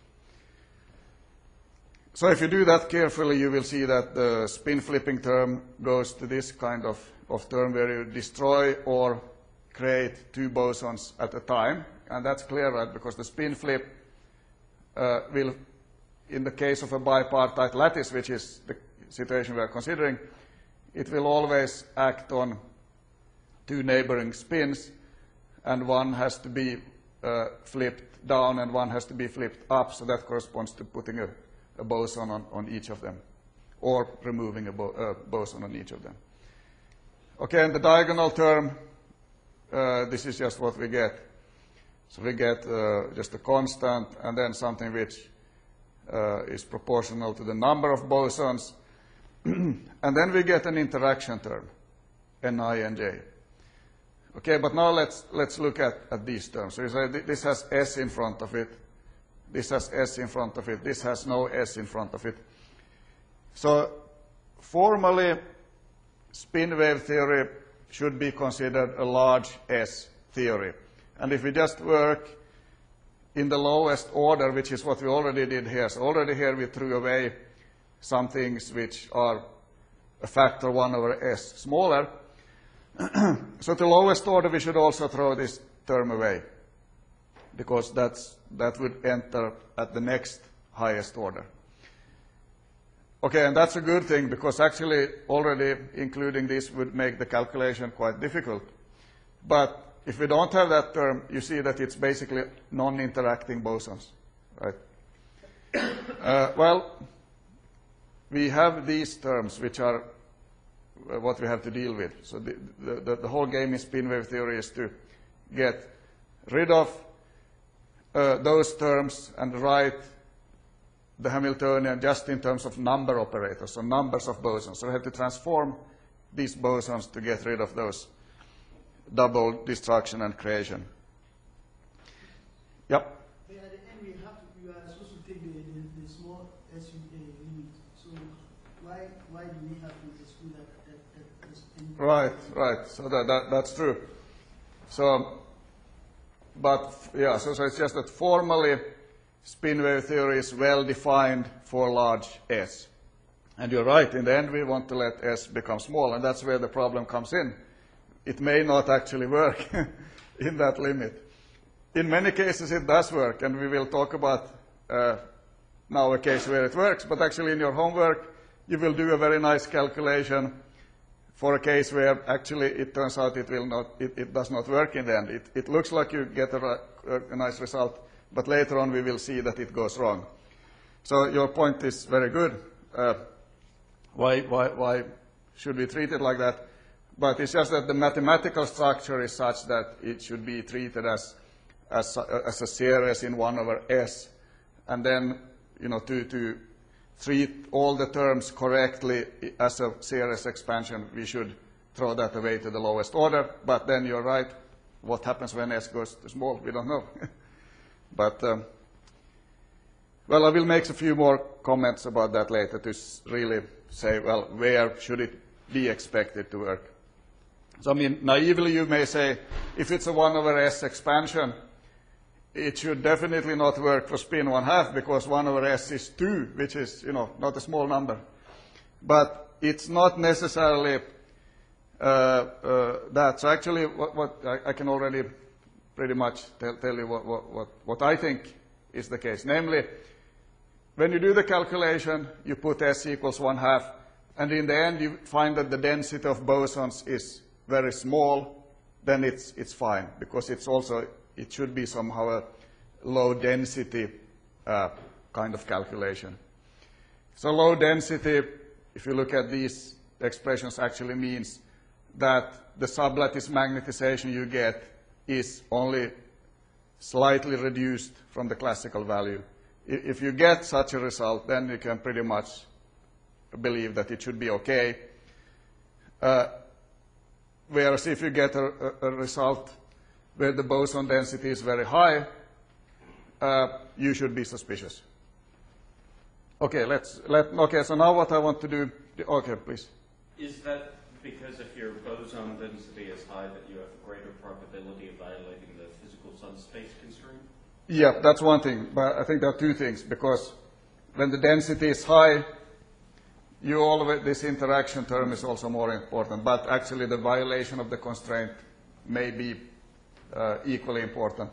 So if you do that carefully, you will see that the spin flipping term goes to this kind of, of term where you destroy or create two bosons at a time. And that's clear, right? Because the spin flip uh, will, in the case of a bipartite lattice, which is the situation we are considering, it will always act on two neighboring spins, and one has to be uh, flipped down and one has to be flipped up. So that corresponds to putting a, a boson on, on each of them, or removing a bo uh, boson on each of them. Okay, and the diagonal term, uh, this is just what we get. So we get uh, just a constant and then something which uh, is proportional to the number of bosons. And then we get an interaction term, N I and J. Okay, but now let's, let's look at, at these terms. So you say th this has S in front of it, this has S in front of it, this has no S in front of it. So formally, spin wave theory should be considered a large S theory. And if we just work in the lowest order, which is what we already did here. So already here we threw away some things which are a factor one over s smaller. So the lowest order we should also throw this term away, because that's, that would enter at the next highest order. Okay, and that's a good thing, because actually already including this would make the calculation quite difficult. But if we don't have that term, you see that it's basically non-interacting bosons, right? uh, well, we have these terms, which are uh, what we have to deal with. So the, the, the whole game in spin wave theory is to get rid of uh, those terms and write the Hamiltonian just in terms of number operators, so numbers of bosons. So we have to transform these bosons to get rid of those double destruction and creation. Yep. But at the end, we have to, you are supposed to take the, the, the small S U A limit. So why why do we have to exclude that? that, that is Right, right. So that, that that's true. So, but yeah, so, so it's just that formally spin wave theory is well defined for large S. And you're right, in the end we want to let S become small, and that's where the problem comes in. It may not actually work in that limit. In many cases it does work, and we will talk about uh, now a case where it works, but actually in your homework you will do a very nice calculation for a case where actually it turns out it, will not, it, it does not work in the end. It, it looks like you get a, a, a nice result, but later on we will see that it goes wrong. So your point is very good. Uh, why, why, why should we treat it like that? But it's just that the mathematical structure is such that it should be treated as, as, as a series in one over S. And then, you know, to, to treat all the terms correctly as a series expansion, we should throw that away to the lowest order. But then you're right. What happens when S goes to small? We don't know. But, um, well, I will make a few more comments about that later to really say, well, where should it be expected to work? So, I mean, naively you may say, if it's a one over S expansion, it should definitely not work for spin one half, because one over S is two, which is, you know, not a small number. But it's not necessarily uh, uh, that. So actually, what, what I, I can already pretty much tell, tell you what, what, what, what I think is the case. Namely, when you do the calculation, you put S equals one half, and in the end you find that the density of bosons is very small, then it's, it's fine, because it's also, it should be somehow a low density uh, kind of calculation. So low density, if you look at these expressions, actually means that the sublattice magnetization you get is only slightly reduced from the classical value. If you get such a result, then you can pretty much believe that it should be okay. Uh, Whereas if you get a, a, a result where the boson density is very high, uh, you should be suspicious. Okay, let's let. Okay, so now what I want to do. Okay, please. Is that because if your boson density is high, that you have a greater probability of violating the physical subspace constraint? Yeah, that's one thing. But I think there are two things, because when the density is high, you always, this interaction term is also more important, but actually the violation of the constraint may be uh, equally important.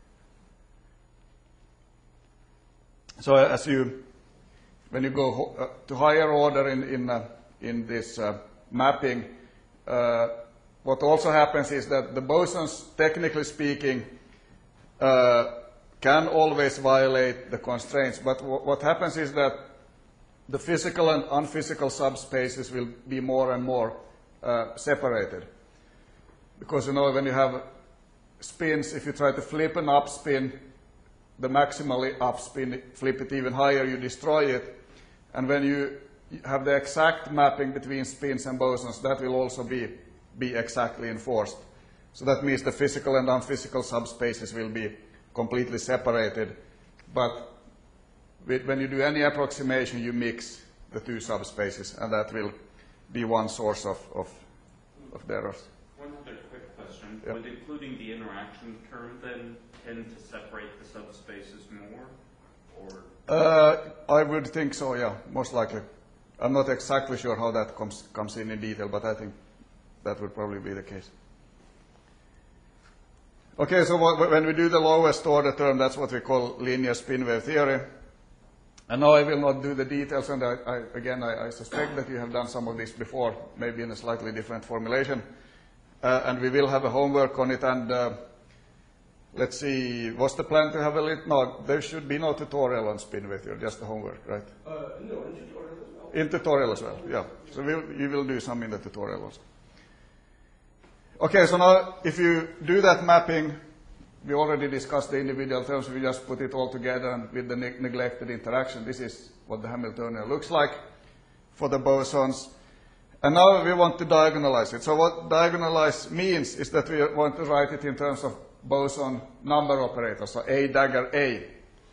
So as you, when you go uh, to higher order in, in, uh, in this uh, mapping, uh, what also happens is that the bosons, technically speaking, uh, can always violate the constraints, but w what happens is that the physical and unphysical subspaces will be more and more uh, separated. Because, you know, when you have spins, if you try to flip an up spin, the maximally up spin, flip it even higher, you destroy it. And when you have the exact mapping between spins and bosons, that will also be, be exactly enforced. So that means the physical and unphysical subspaces will be completely separated. But when you do any approximation, you mix the two subspaces, and that will be one source of, of, of the errors. One other quick question. question. Yeah. Would including the interaction term then tend to separate the subspaces more? Or Uh, I would think so, yeah, most likely. I'm not exactly sure how that comes, comes in in detail, but I think that would probably be the case. Okay, so what, when we do the lowest order term, that's what we call linear spin wave theory. And now I will not do the details, and I, I, again, I, I suspect that you have done some of this before, maybe in a slightly different formulation. Uh, and we will have a homework on it, and uh, let's see, was the plan to have a little, no, there should be no tutorial on spin wave theory, just the homework, right? Uh, no, in tutorial as well. In tutorial as well, yeah. So we'll, you will do some in the tutorial also. Okay, so now if you do that mapping, we already discussed the individual terms, we just put it all together, and with the ne neglected interaction, this is what the Hamiltonian looks like for the bosons. And now we want to diagonalize it. So what diagonalize means is that we want to write it in terms of boson number operators, so A dagger A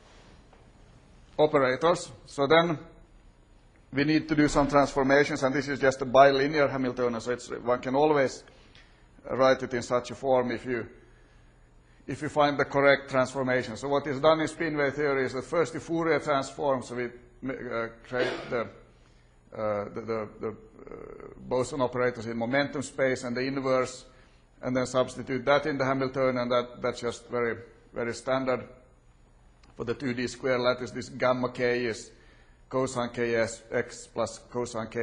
operators. So then we need to do some transformations, and this is just a bilinear Hamiltonian, so it's, one can always write it in such a form if you if you find the correct transformation. So what is done in spin wave theory is that first you Fourier transform, so we uh, create the, uh, the, the, the uh, boson operators in momentum space and the inverse, and then substitute that in the Hamiltonian, and that, that's just very, very standard for the two D square lattice. This gamma k is cosine kx plus cosine ky.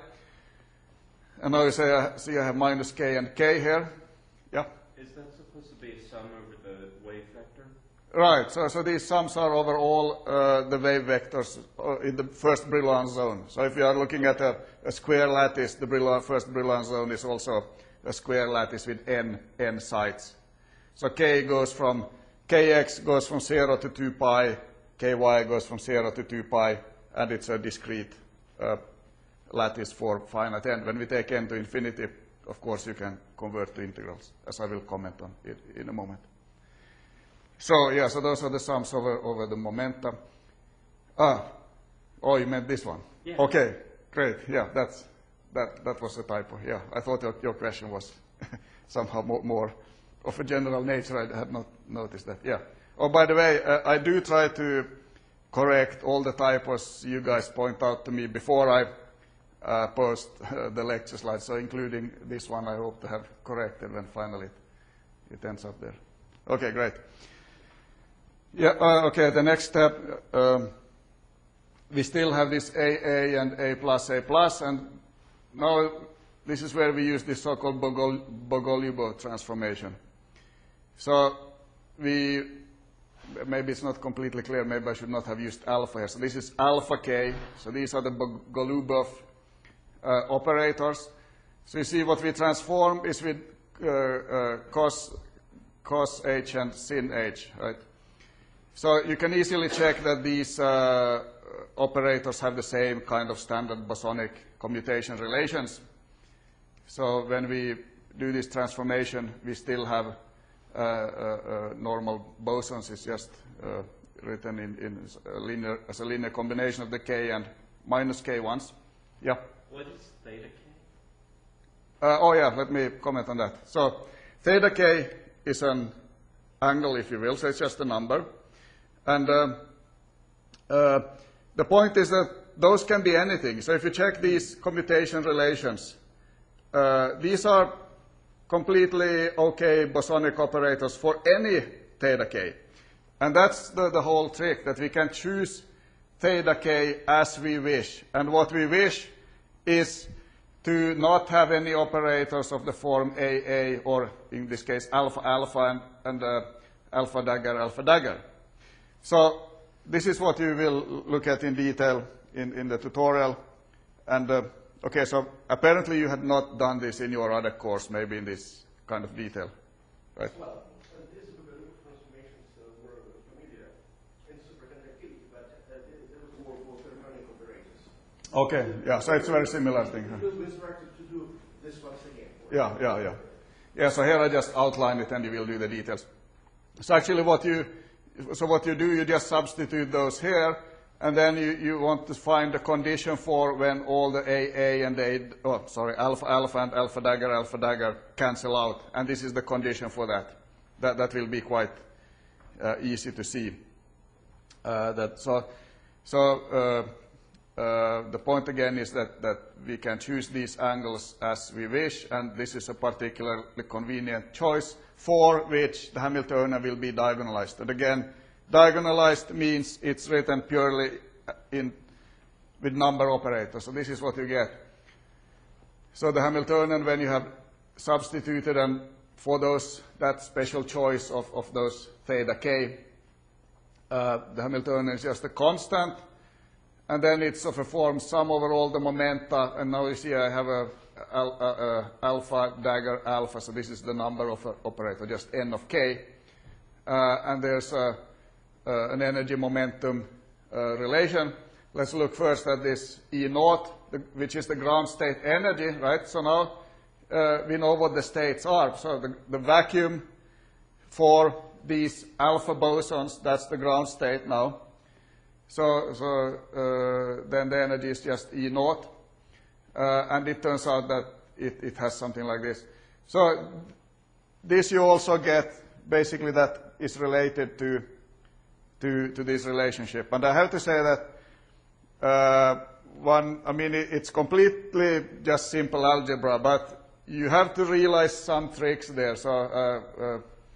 And now you say, uh, see I have minus k and k here. Yeah? is that supposed to be a sum over the wave vector? Right, so, so these sums are over all uh, the wave vectors uh, in the first Brillouin zone. So if you are looking at a, a square lattice, the Brillouin, first Brillouin zone is also a square lattice with n, n sides. So k goes from, kx goes from zero to two pi, ky goes from zero to two pi, and it's a discrete uh, lattice for finite n. When we take n to infinity, of course, you can convert to integrals, as I will comment on it in a moment. So, yeah, so those are the sums over, over the momenta. Ah, oh, you meant this one? Yeah. Okay, great. Yeah, that's, that, that was a typo. Yeah, I thought your, your question was somehow more, more of a general nature. I had not noticed that. Yeah. Oh, by the way, uh, I do try to correct all the typos you guys point out to me before I uh, post uh, the lecture slides. So including this one, I hope to have corrected when finally it, it ends up there. Okay, great. Yeah, uh, okay, the next step, um, we still have this A A and A plus A plus, and now this is where we use this so-called Bogol Bogoliubov transformation. So we, maybe it's not completely clear, maybe I should not have used alpha here. So this is alpha k, so these are the Bogoliubov uh, operators. So you see what we transform is with uh, uh, cos, cos h and sin h, right? So you can easily check that these uh, operators have the same kind of standard bosonic commutation relations. So when we do this transformation, we still have uh, uh, uh, normal bosons. It's just uh, written in, in a linear, as a linear combination of the k and minus k ones. Yeah? What is theta k? Uh, oh, yeah, let me comment on that. So theta k is an angle, if you will, so it's just a number. And uh, uh, the point is that those can be anything. So if you check these commutation relations, uh, these are completely okay bosonic operators for any theta k. And that's the, the whole trick, that we can choose theta k as we wish. And what we wish is to not have any operators of the form A A, or in this case alpha alpha and, and uh, alpha dagger alpha dagger. So this is what you will look at in detail in, in the tutorial. And, uh, okay, so apparently you had not done this in your other course, maybe in this kind of detail, right? Well, uh, these Bogoliubov transformations uh, were familiar in superconductivity, but uh, there was more for fermionic operators. Okay, yeah, so it's a very similar thing. It will be instructed to do this once again. Yeah, yeah, yeah. Yeah, so here I just outline it and you will do the details. So actually what you, so what you do, you just substitute those here, and then you, you want to find the condition for when all the A A and the A, oh, sorry, alpha alpha and alpha dagger alpha dagger cancel out, and this is the condition for that. That that will be quite uh, easy to see. Uh, that so so uh, uh, the point again is that that we can choose these angles as we wish, and this is a particularly convenient choice for which the Hamiltonian will be diagonalized. And again, diagonalized means it's written purely in with number operators. So this is what you get. So the Hamiltonian, when you have substituted and for those that special choice of, of those theta k, uh, the Hamiltonian is just a constant, and then it's of a form sum over all the momenta. And now you see I have a, a, a, a alpha dagger alpha. So this is the number of an operator, just n of k, uh, and there's a Uh, an energy momentum uh, relation. Let's look first at this E naught, the, which is the ground state energy, right? So now uh, we know what the states are. So the, the vacuum for these alpha bosons, that's the ground state now. So, so uh, then the energy is just E naught, uh, and it turns out that it, it has something like this. So this you also get basically that is related to To, to this relationship. And I have to say that uh, one, I mean, it, it's completely just simple algebra, but you have to realize some tricks there. So uh, uh,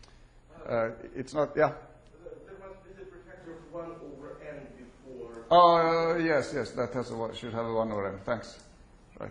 uh, it's not, yeah? There must be the protector of one over n before. Oh, uh, yes, yes, that has a, should have a one over n. Thanks. Right.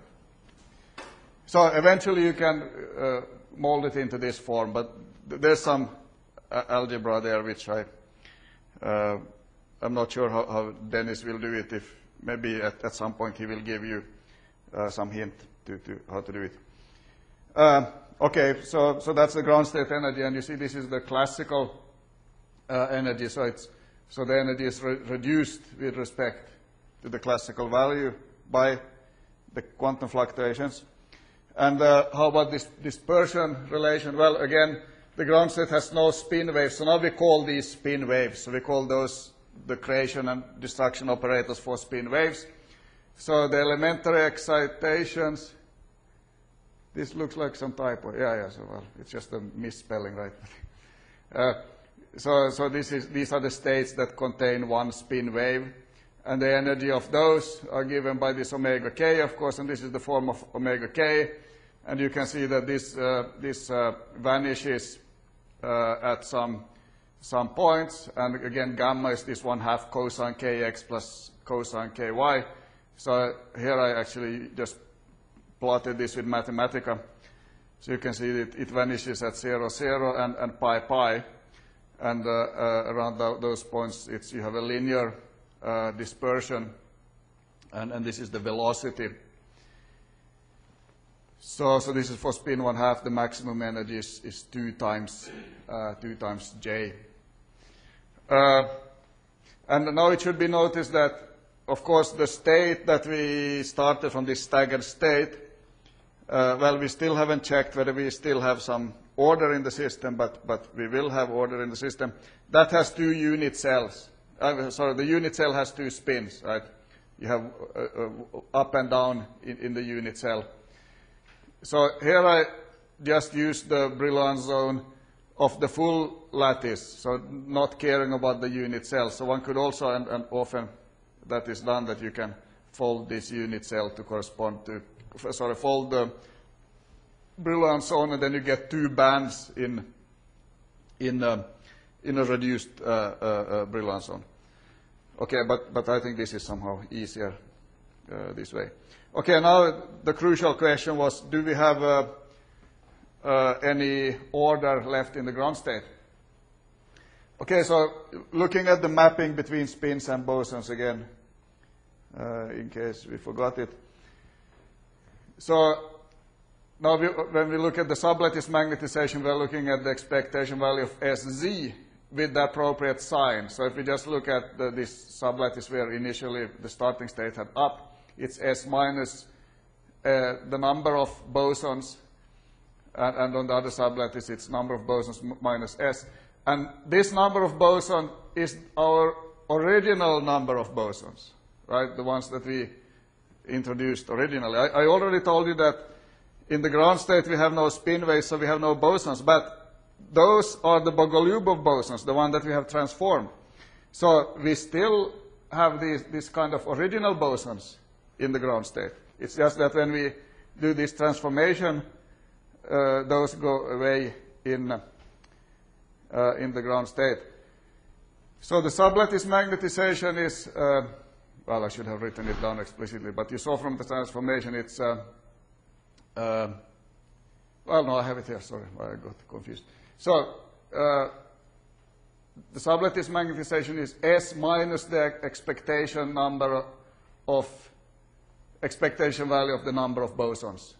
So eventually you can uh, mold it into this form, but th there's some uh, algebra there which I Uh, I'm not sure how, how Dennis will do it. If maybe at, at some point he will give you uh, some hint to, to how to do it. Uh, okay, so so that's the ground state energy, and you see this is the classical uh, energy. So it's so the energy is re reduced with respect to the classical value by the quantum fluctuations. And uh, how about this dispersion relation? Well, again, the ground state has no spin waves, so now we call these spin waves. So we call those the creation and destruction operators for spin waves. So the elementary excitations, this looks like some typo. Yeah, yeah, so well, it's just a misspelling, right? uh, so so this is, these are the states that contain one spin wave, and the energy of those are given by this omega k, of course, and this is the form of omega k. And you can see that this, uh, this uh, vanishes uh, at some, some points. And again, gamma is this one half cosine kx plus cosine ky. So here I actually just plotted this with Mathematica. So you can see that it vanishes at zero, zero, and, and pi, pi. And uh, uh, around th those points, it's, you have a linear uh, dispersion. And, and this is the velocity. So, so this is for spin one half. The maximum energy is, is two times uh, two times j. Uh, and now it should be noticed that, of course, the state that we started from this staggered state, uh, well, we still haven't checked whether we still have some order in the system, but but we will have order in the system. That has two unit cells. Uh, sorry, the unit cell has two spins, right? You have uh, uh, up and down in, in the unit cell. So here I just use the Brillouin zone of the full lattice, so not caring about the unit cell. So one could also, and, and often that is done, that you can fold this unit cell to correspond to, sorry, fold the Brillouin zone, and then you get two bands in, in, uh, in a reduced uh, uh, uh, Brillouin zone. Okay, but, but I think this is somehow easier uh, this way. Okay, now the crucial question was, do we have uh, uh, any order left in the ground state? Okay, so looking at the mapping between spins and bosons again, uh, in case we forgot it. So now we, when we look at the sublattice magnetization, we're looking at the expectation value of S Z with the appropriate sign. So if we just look at the, this sublattice where initially the starting state had up, it's S minus uh, the number of bosons, and, and on the other sublattice it's number of bosons minus S. And this number of boson is our original number of bosons, right, the ones that we introduced originally. I, I already told you that in the ground state we have no spin waves, so we have no bosons, but those are the Bogoliubov bosons, the one that we have transformed. So we still have these, this kind of original bosons in the ground state. It's just that when we do this transformation, uh, those go away in, uh, in the ground state. So the sublattice magnetization is, uh, well, I should have written it down explicitly, but you saw from the transformation it's, uh, uh, well, no, I have it here, sorry, I got confused. So uh, the sublattice magnetization is S minus the expectation number of, expectation value of the number of bosons,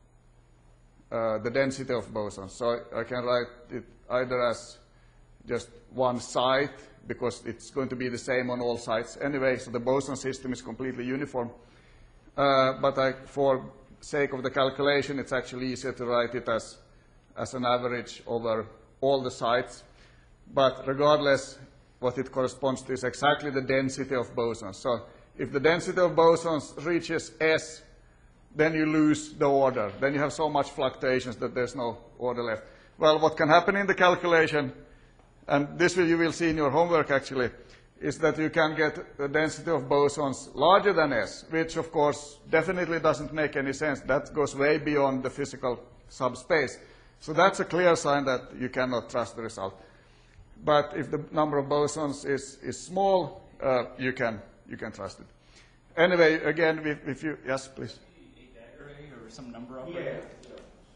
uh, the density of bosons. So I can write it either as just one site, because it's going to be the same on all sites anyway, so the boson system is completely uniform. Uh, but I, for sake of the calculation, it's actually easier to write it as, as an average over all the sites. But regardless, what it corresponds to is exactly the density of bosons. So if the density of bosons reaches S, then you lose the order. Then you have so much fluctuations that there's no order left. Well, what can happen in the calculation, and this will, you will see in your homework actually, is that you can get the density of bosons larger than S, which of course definitely doesn't make any sense. That goes way beyond the physical subspace. So that's a clear sign that you cannot trust the result. But if the number of bosons is, is small, uh, you can you can trust it. Anyway, again, if, if you, yes, please. A dagger or some number of Yeah. it?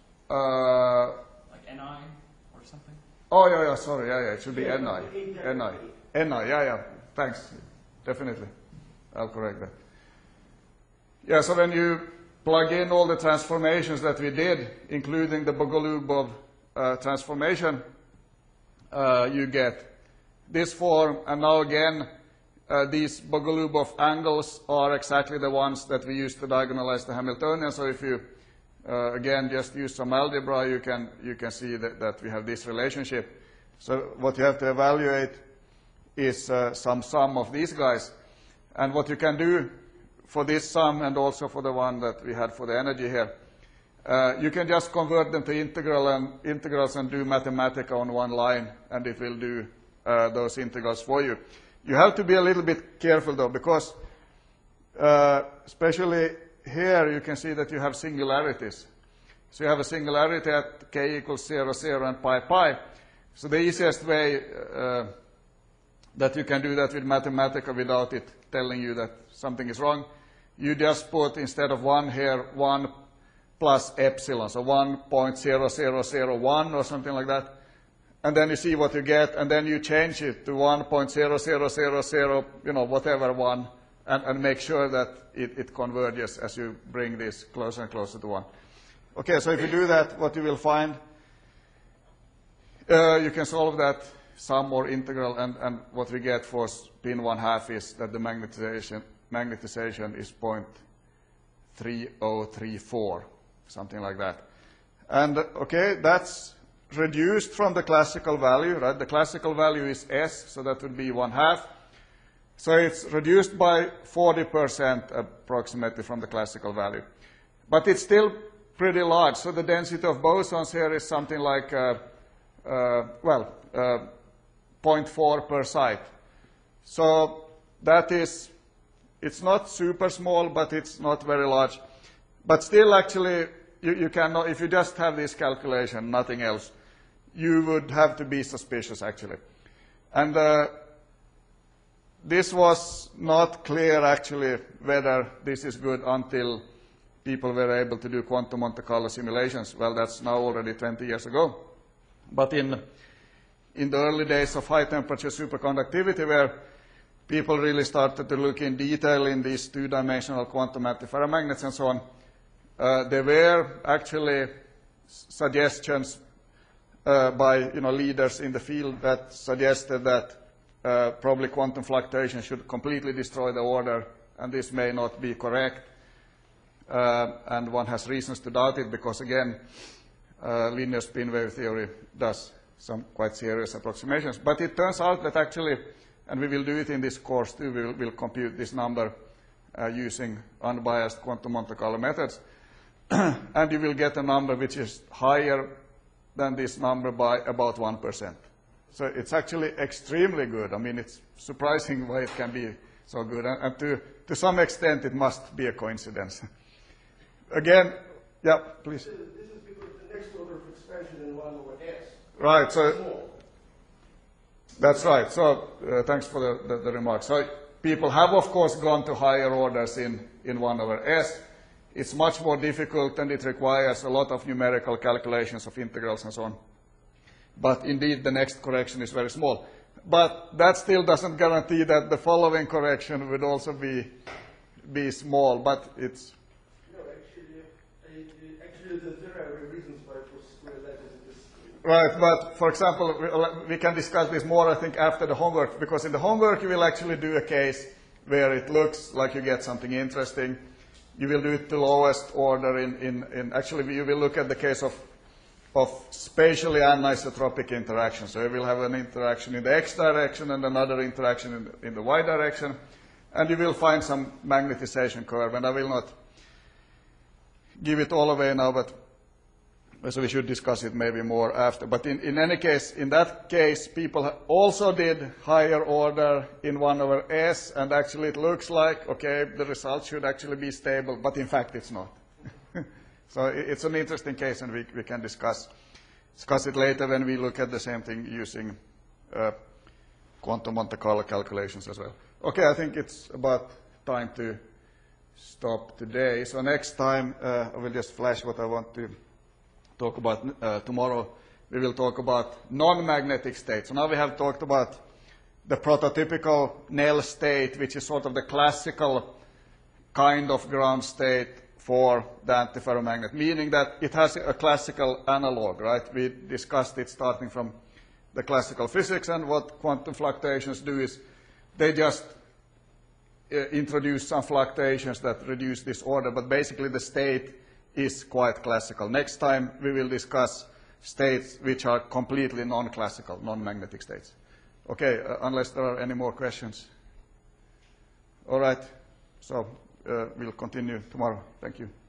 Uh, Like N I or something? oh, yeah, yeah, sorry, yeah, yeah, it should be Yeah, N I. exactly. N I. N I, yeah, yeah, thanks, definitely. I'll correct that. Yeah, so when you plug in all the transformations that we did, including the Bogoliubov uh, transformation, uh, you get this form, and now again, uh, these Bogoliubov angles are exactly the ones that we use to diagonalize the Hamiltonian. So if you, uh, again, just use some algebra, you can, you can see that, that we have this relationship. So what you have to evaluate is uh, some sum of these guys. And what you can do for this sum and also for the one that we had for the energy here, uh, you can just convert them to integral and integrals and do Mathematica on one line, and it will do uh, those integrals for you. You have to be a little bit careful though, because uh, especially here you can see that you have singularities. So you have a singularity at k equals zero, zero, and pi, pi. So the easiest way uh, that you can do that with Mathematica without it telling you that something is wrong, you just put, instead of one here, one plus epsilon, so one point zero zero zero one or something like that. And then you see what you get, and then you change it to one point zero zero zero zero, you know, whatever one, and, and make sure that it, it converges as you bring this closer and closer to one. Okay, so if you do that, what you will find, uh, you can solve that sum or integral, and, and what we get for spin one half is that the magnetization, magnetization is zero point three zero three four, something like that. And, okay, that's reduced from the classical value, right? The classical value is S, so that would be one half. So it's reduced by forty percent approximately from the classical value. But it's still pretty large, so the density of bosons here is something like, uh, uh, well, uh, zero point four per site. So that is, it's not super small, but it's not very large. But still, actually, you, you cannot, if you just have this calculation, nothing else, you would have to be suspicious, actually. And uh, this was not clear, actually, whether this is good until people were able to do quantum Monte Carlo simulations. Well, that's now already twenty years ago. But in, in the early days of high-temperature superconductivity, where people really started to look in detail in these two-dimensional quantum antiferromagnets and so on, uh, there were actually suggestions uh, by you know, leaders in the field that suggested that uh, probably quantum fluctuation should completely destroy the order, and this may not be correct. Uh, and one has reasons to doubt it because, again, uh, linear spin wave theory does some quite serious approximations. But it turns out that actually and we will do it in this course too. We will we'll compute this number uh, using unbiased quantum Monte Carlo methods. And you will get a number which is higher than this number by about one percent. So it's actually extremely good. I mean, it's surprising why it can be so good. And, and to, to some extent, it must be a coincidence. Again, yeah, please. This is, this is because the next order of expansion in one over S. Right, so Small. that's right. So uh, thanks for the, the, the remark. So people have, of course, gone to higher orders in, in one over S. It's much more difficult, and it requires a lot of numerical calculations of integrals and so on. But indeed, the next correction is very small. But that still doesn't guarantee that the following correction would also be, be small, but it's... No, actually, uh, actually there are reasons why for square that is this. Right, but for example, we, we can discuss this more, I think, after the homework, because in the homework you will actually do a case where it looks like you get something interesting. You will do it to lowest order in, in, in actually you will look at the case of of spatially anisotropic interaction. So you will have an interaction in the x direction and another interaction in the, in the y direction, and you will find some magnetization curve, and I will not give it all away now, but so we should discuss it maybe more after. But in, in any case, in that case, people also did higher order in one over S, and actually it looks like, okay, the result should actually be stable, but in fact it's not. So it's an interesting case, and we, we can discuss, discuss it later when we look at the same thing using uh, quantum Monte Carlo calculations as well. Okay, I think it's about time to stop today. So next time, uh, I will just flash what I want to talk about uh, tomorrow. We will talk about non-magnetic states. So now we have talked about the prototypical Nell state, which is sort of the classical kind of ground state for the antiferromagnet, meaning that it has a classical analog, right? We discussed it starting from the classical physics, and what quantum fluctuations do is they just uh, introduce some fluctuations that reduce this order, but basically the state is quite classical. Next time we will discuss states which are completely non-classical, non-magnetic states. Okay, uh, unless there are any more questions. All right, so uh, we'll continue tomorrow. Thank you.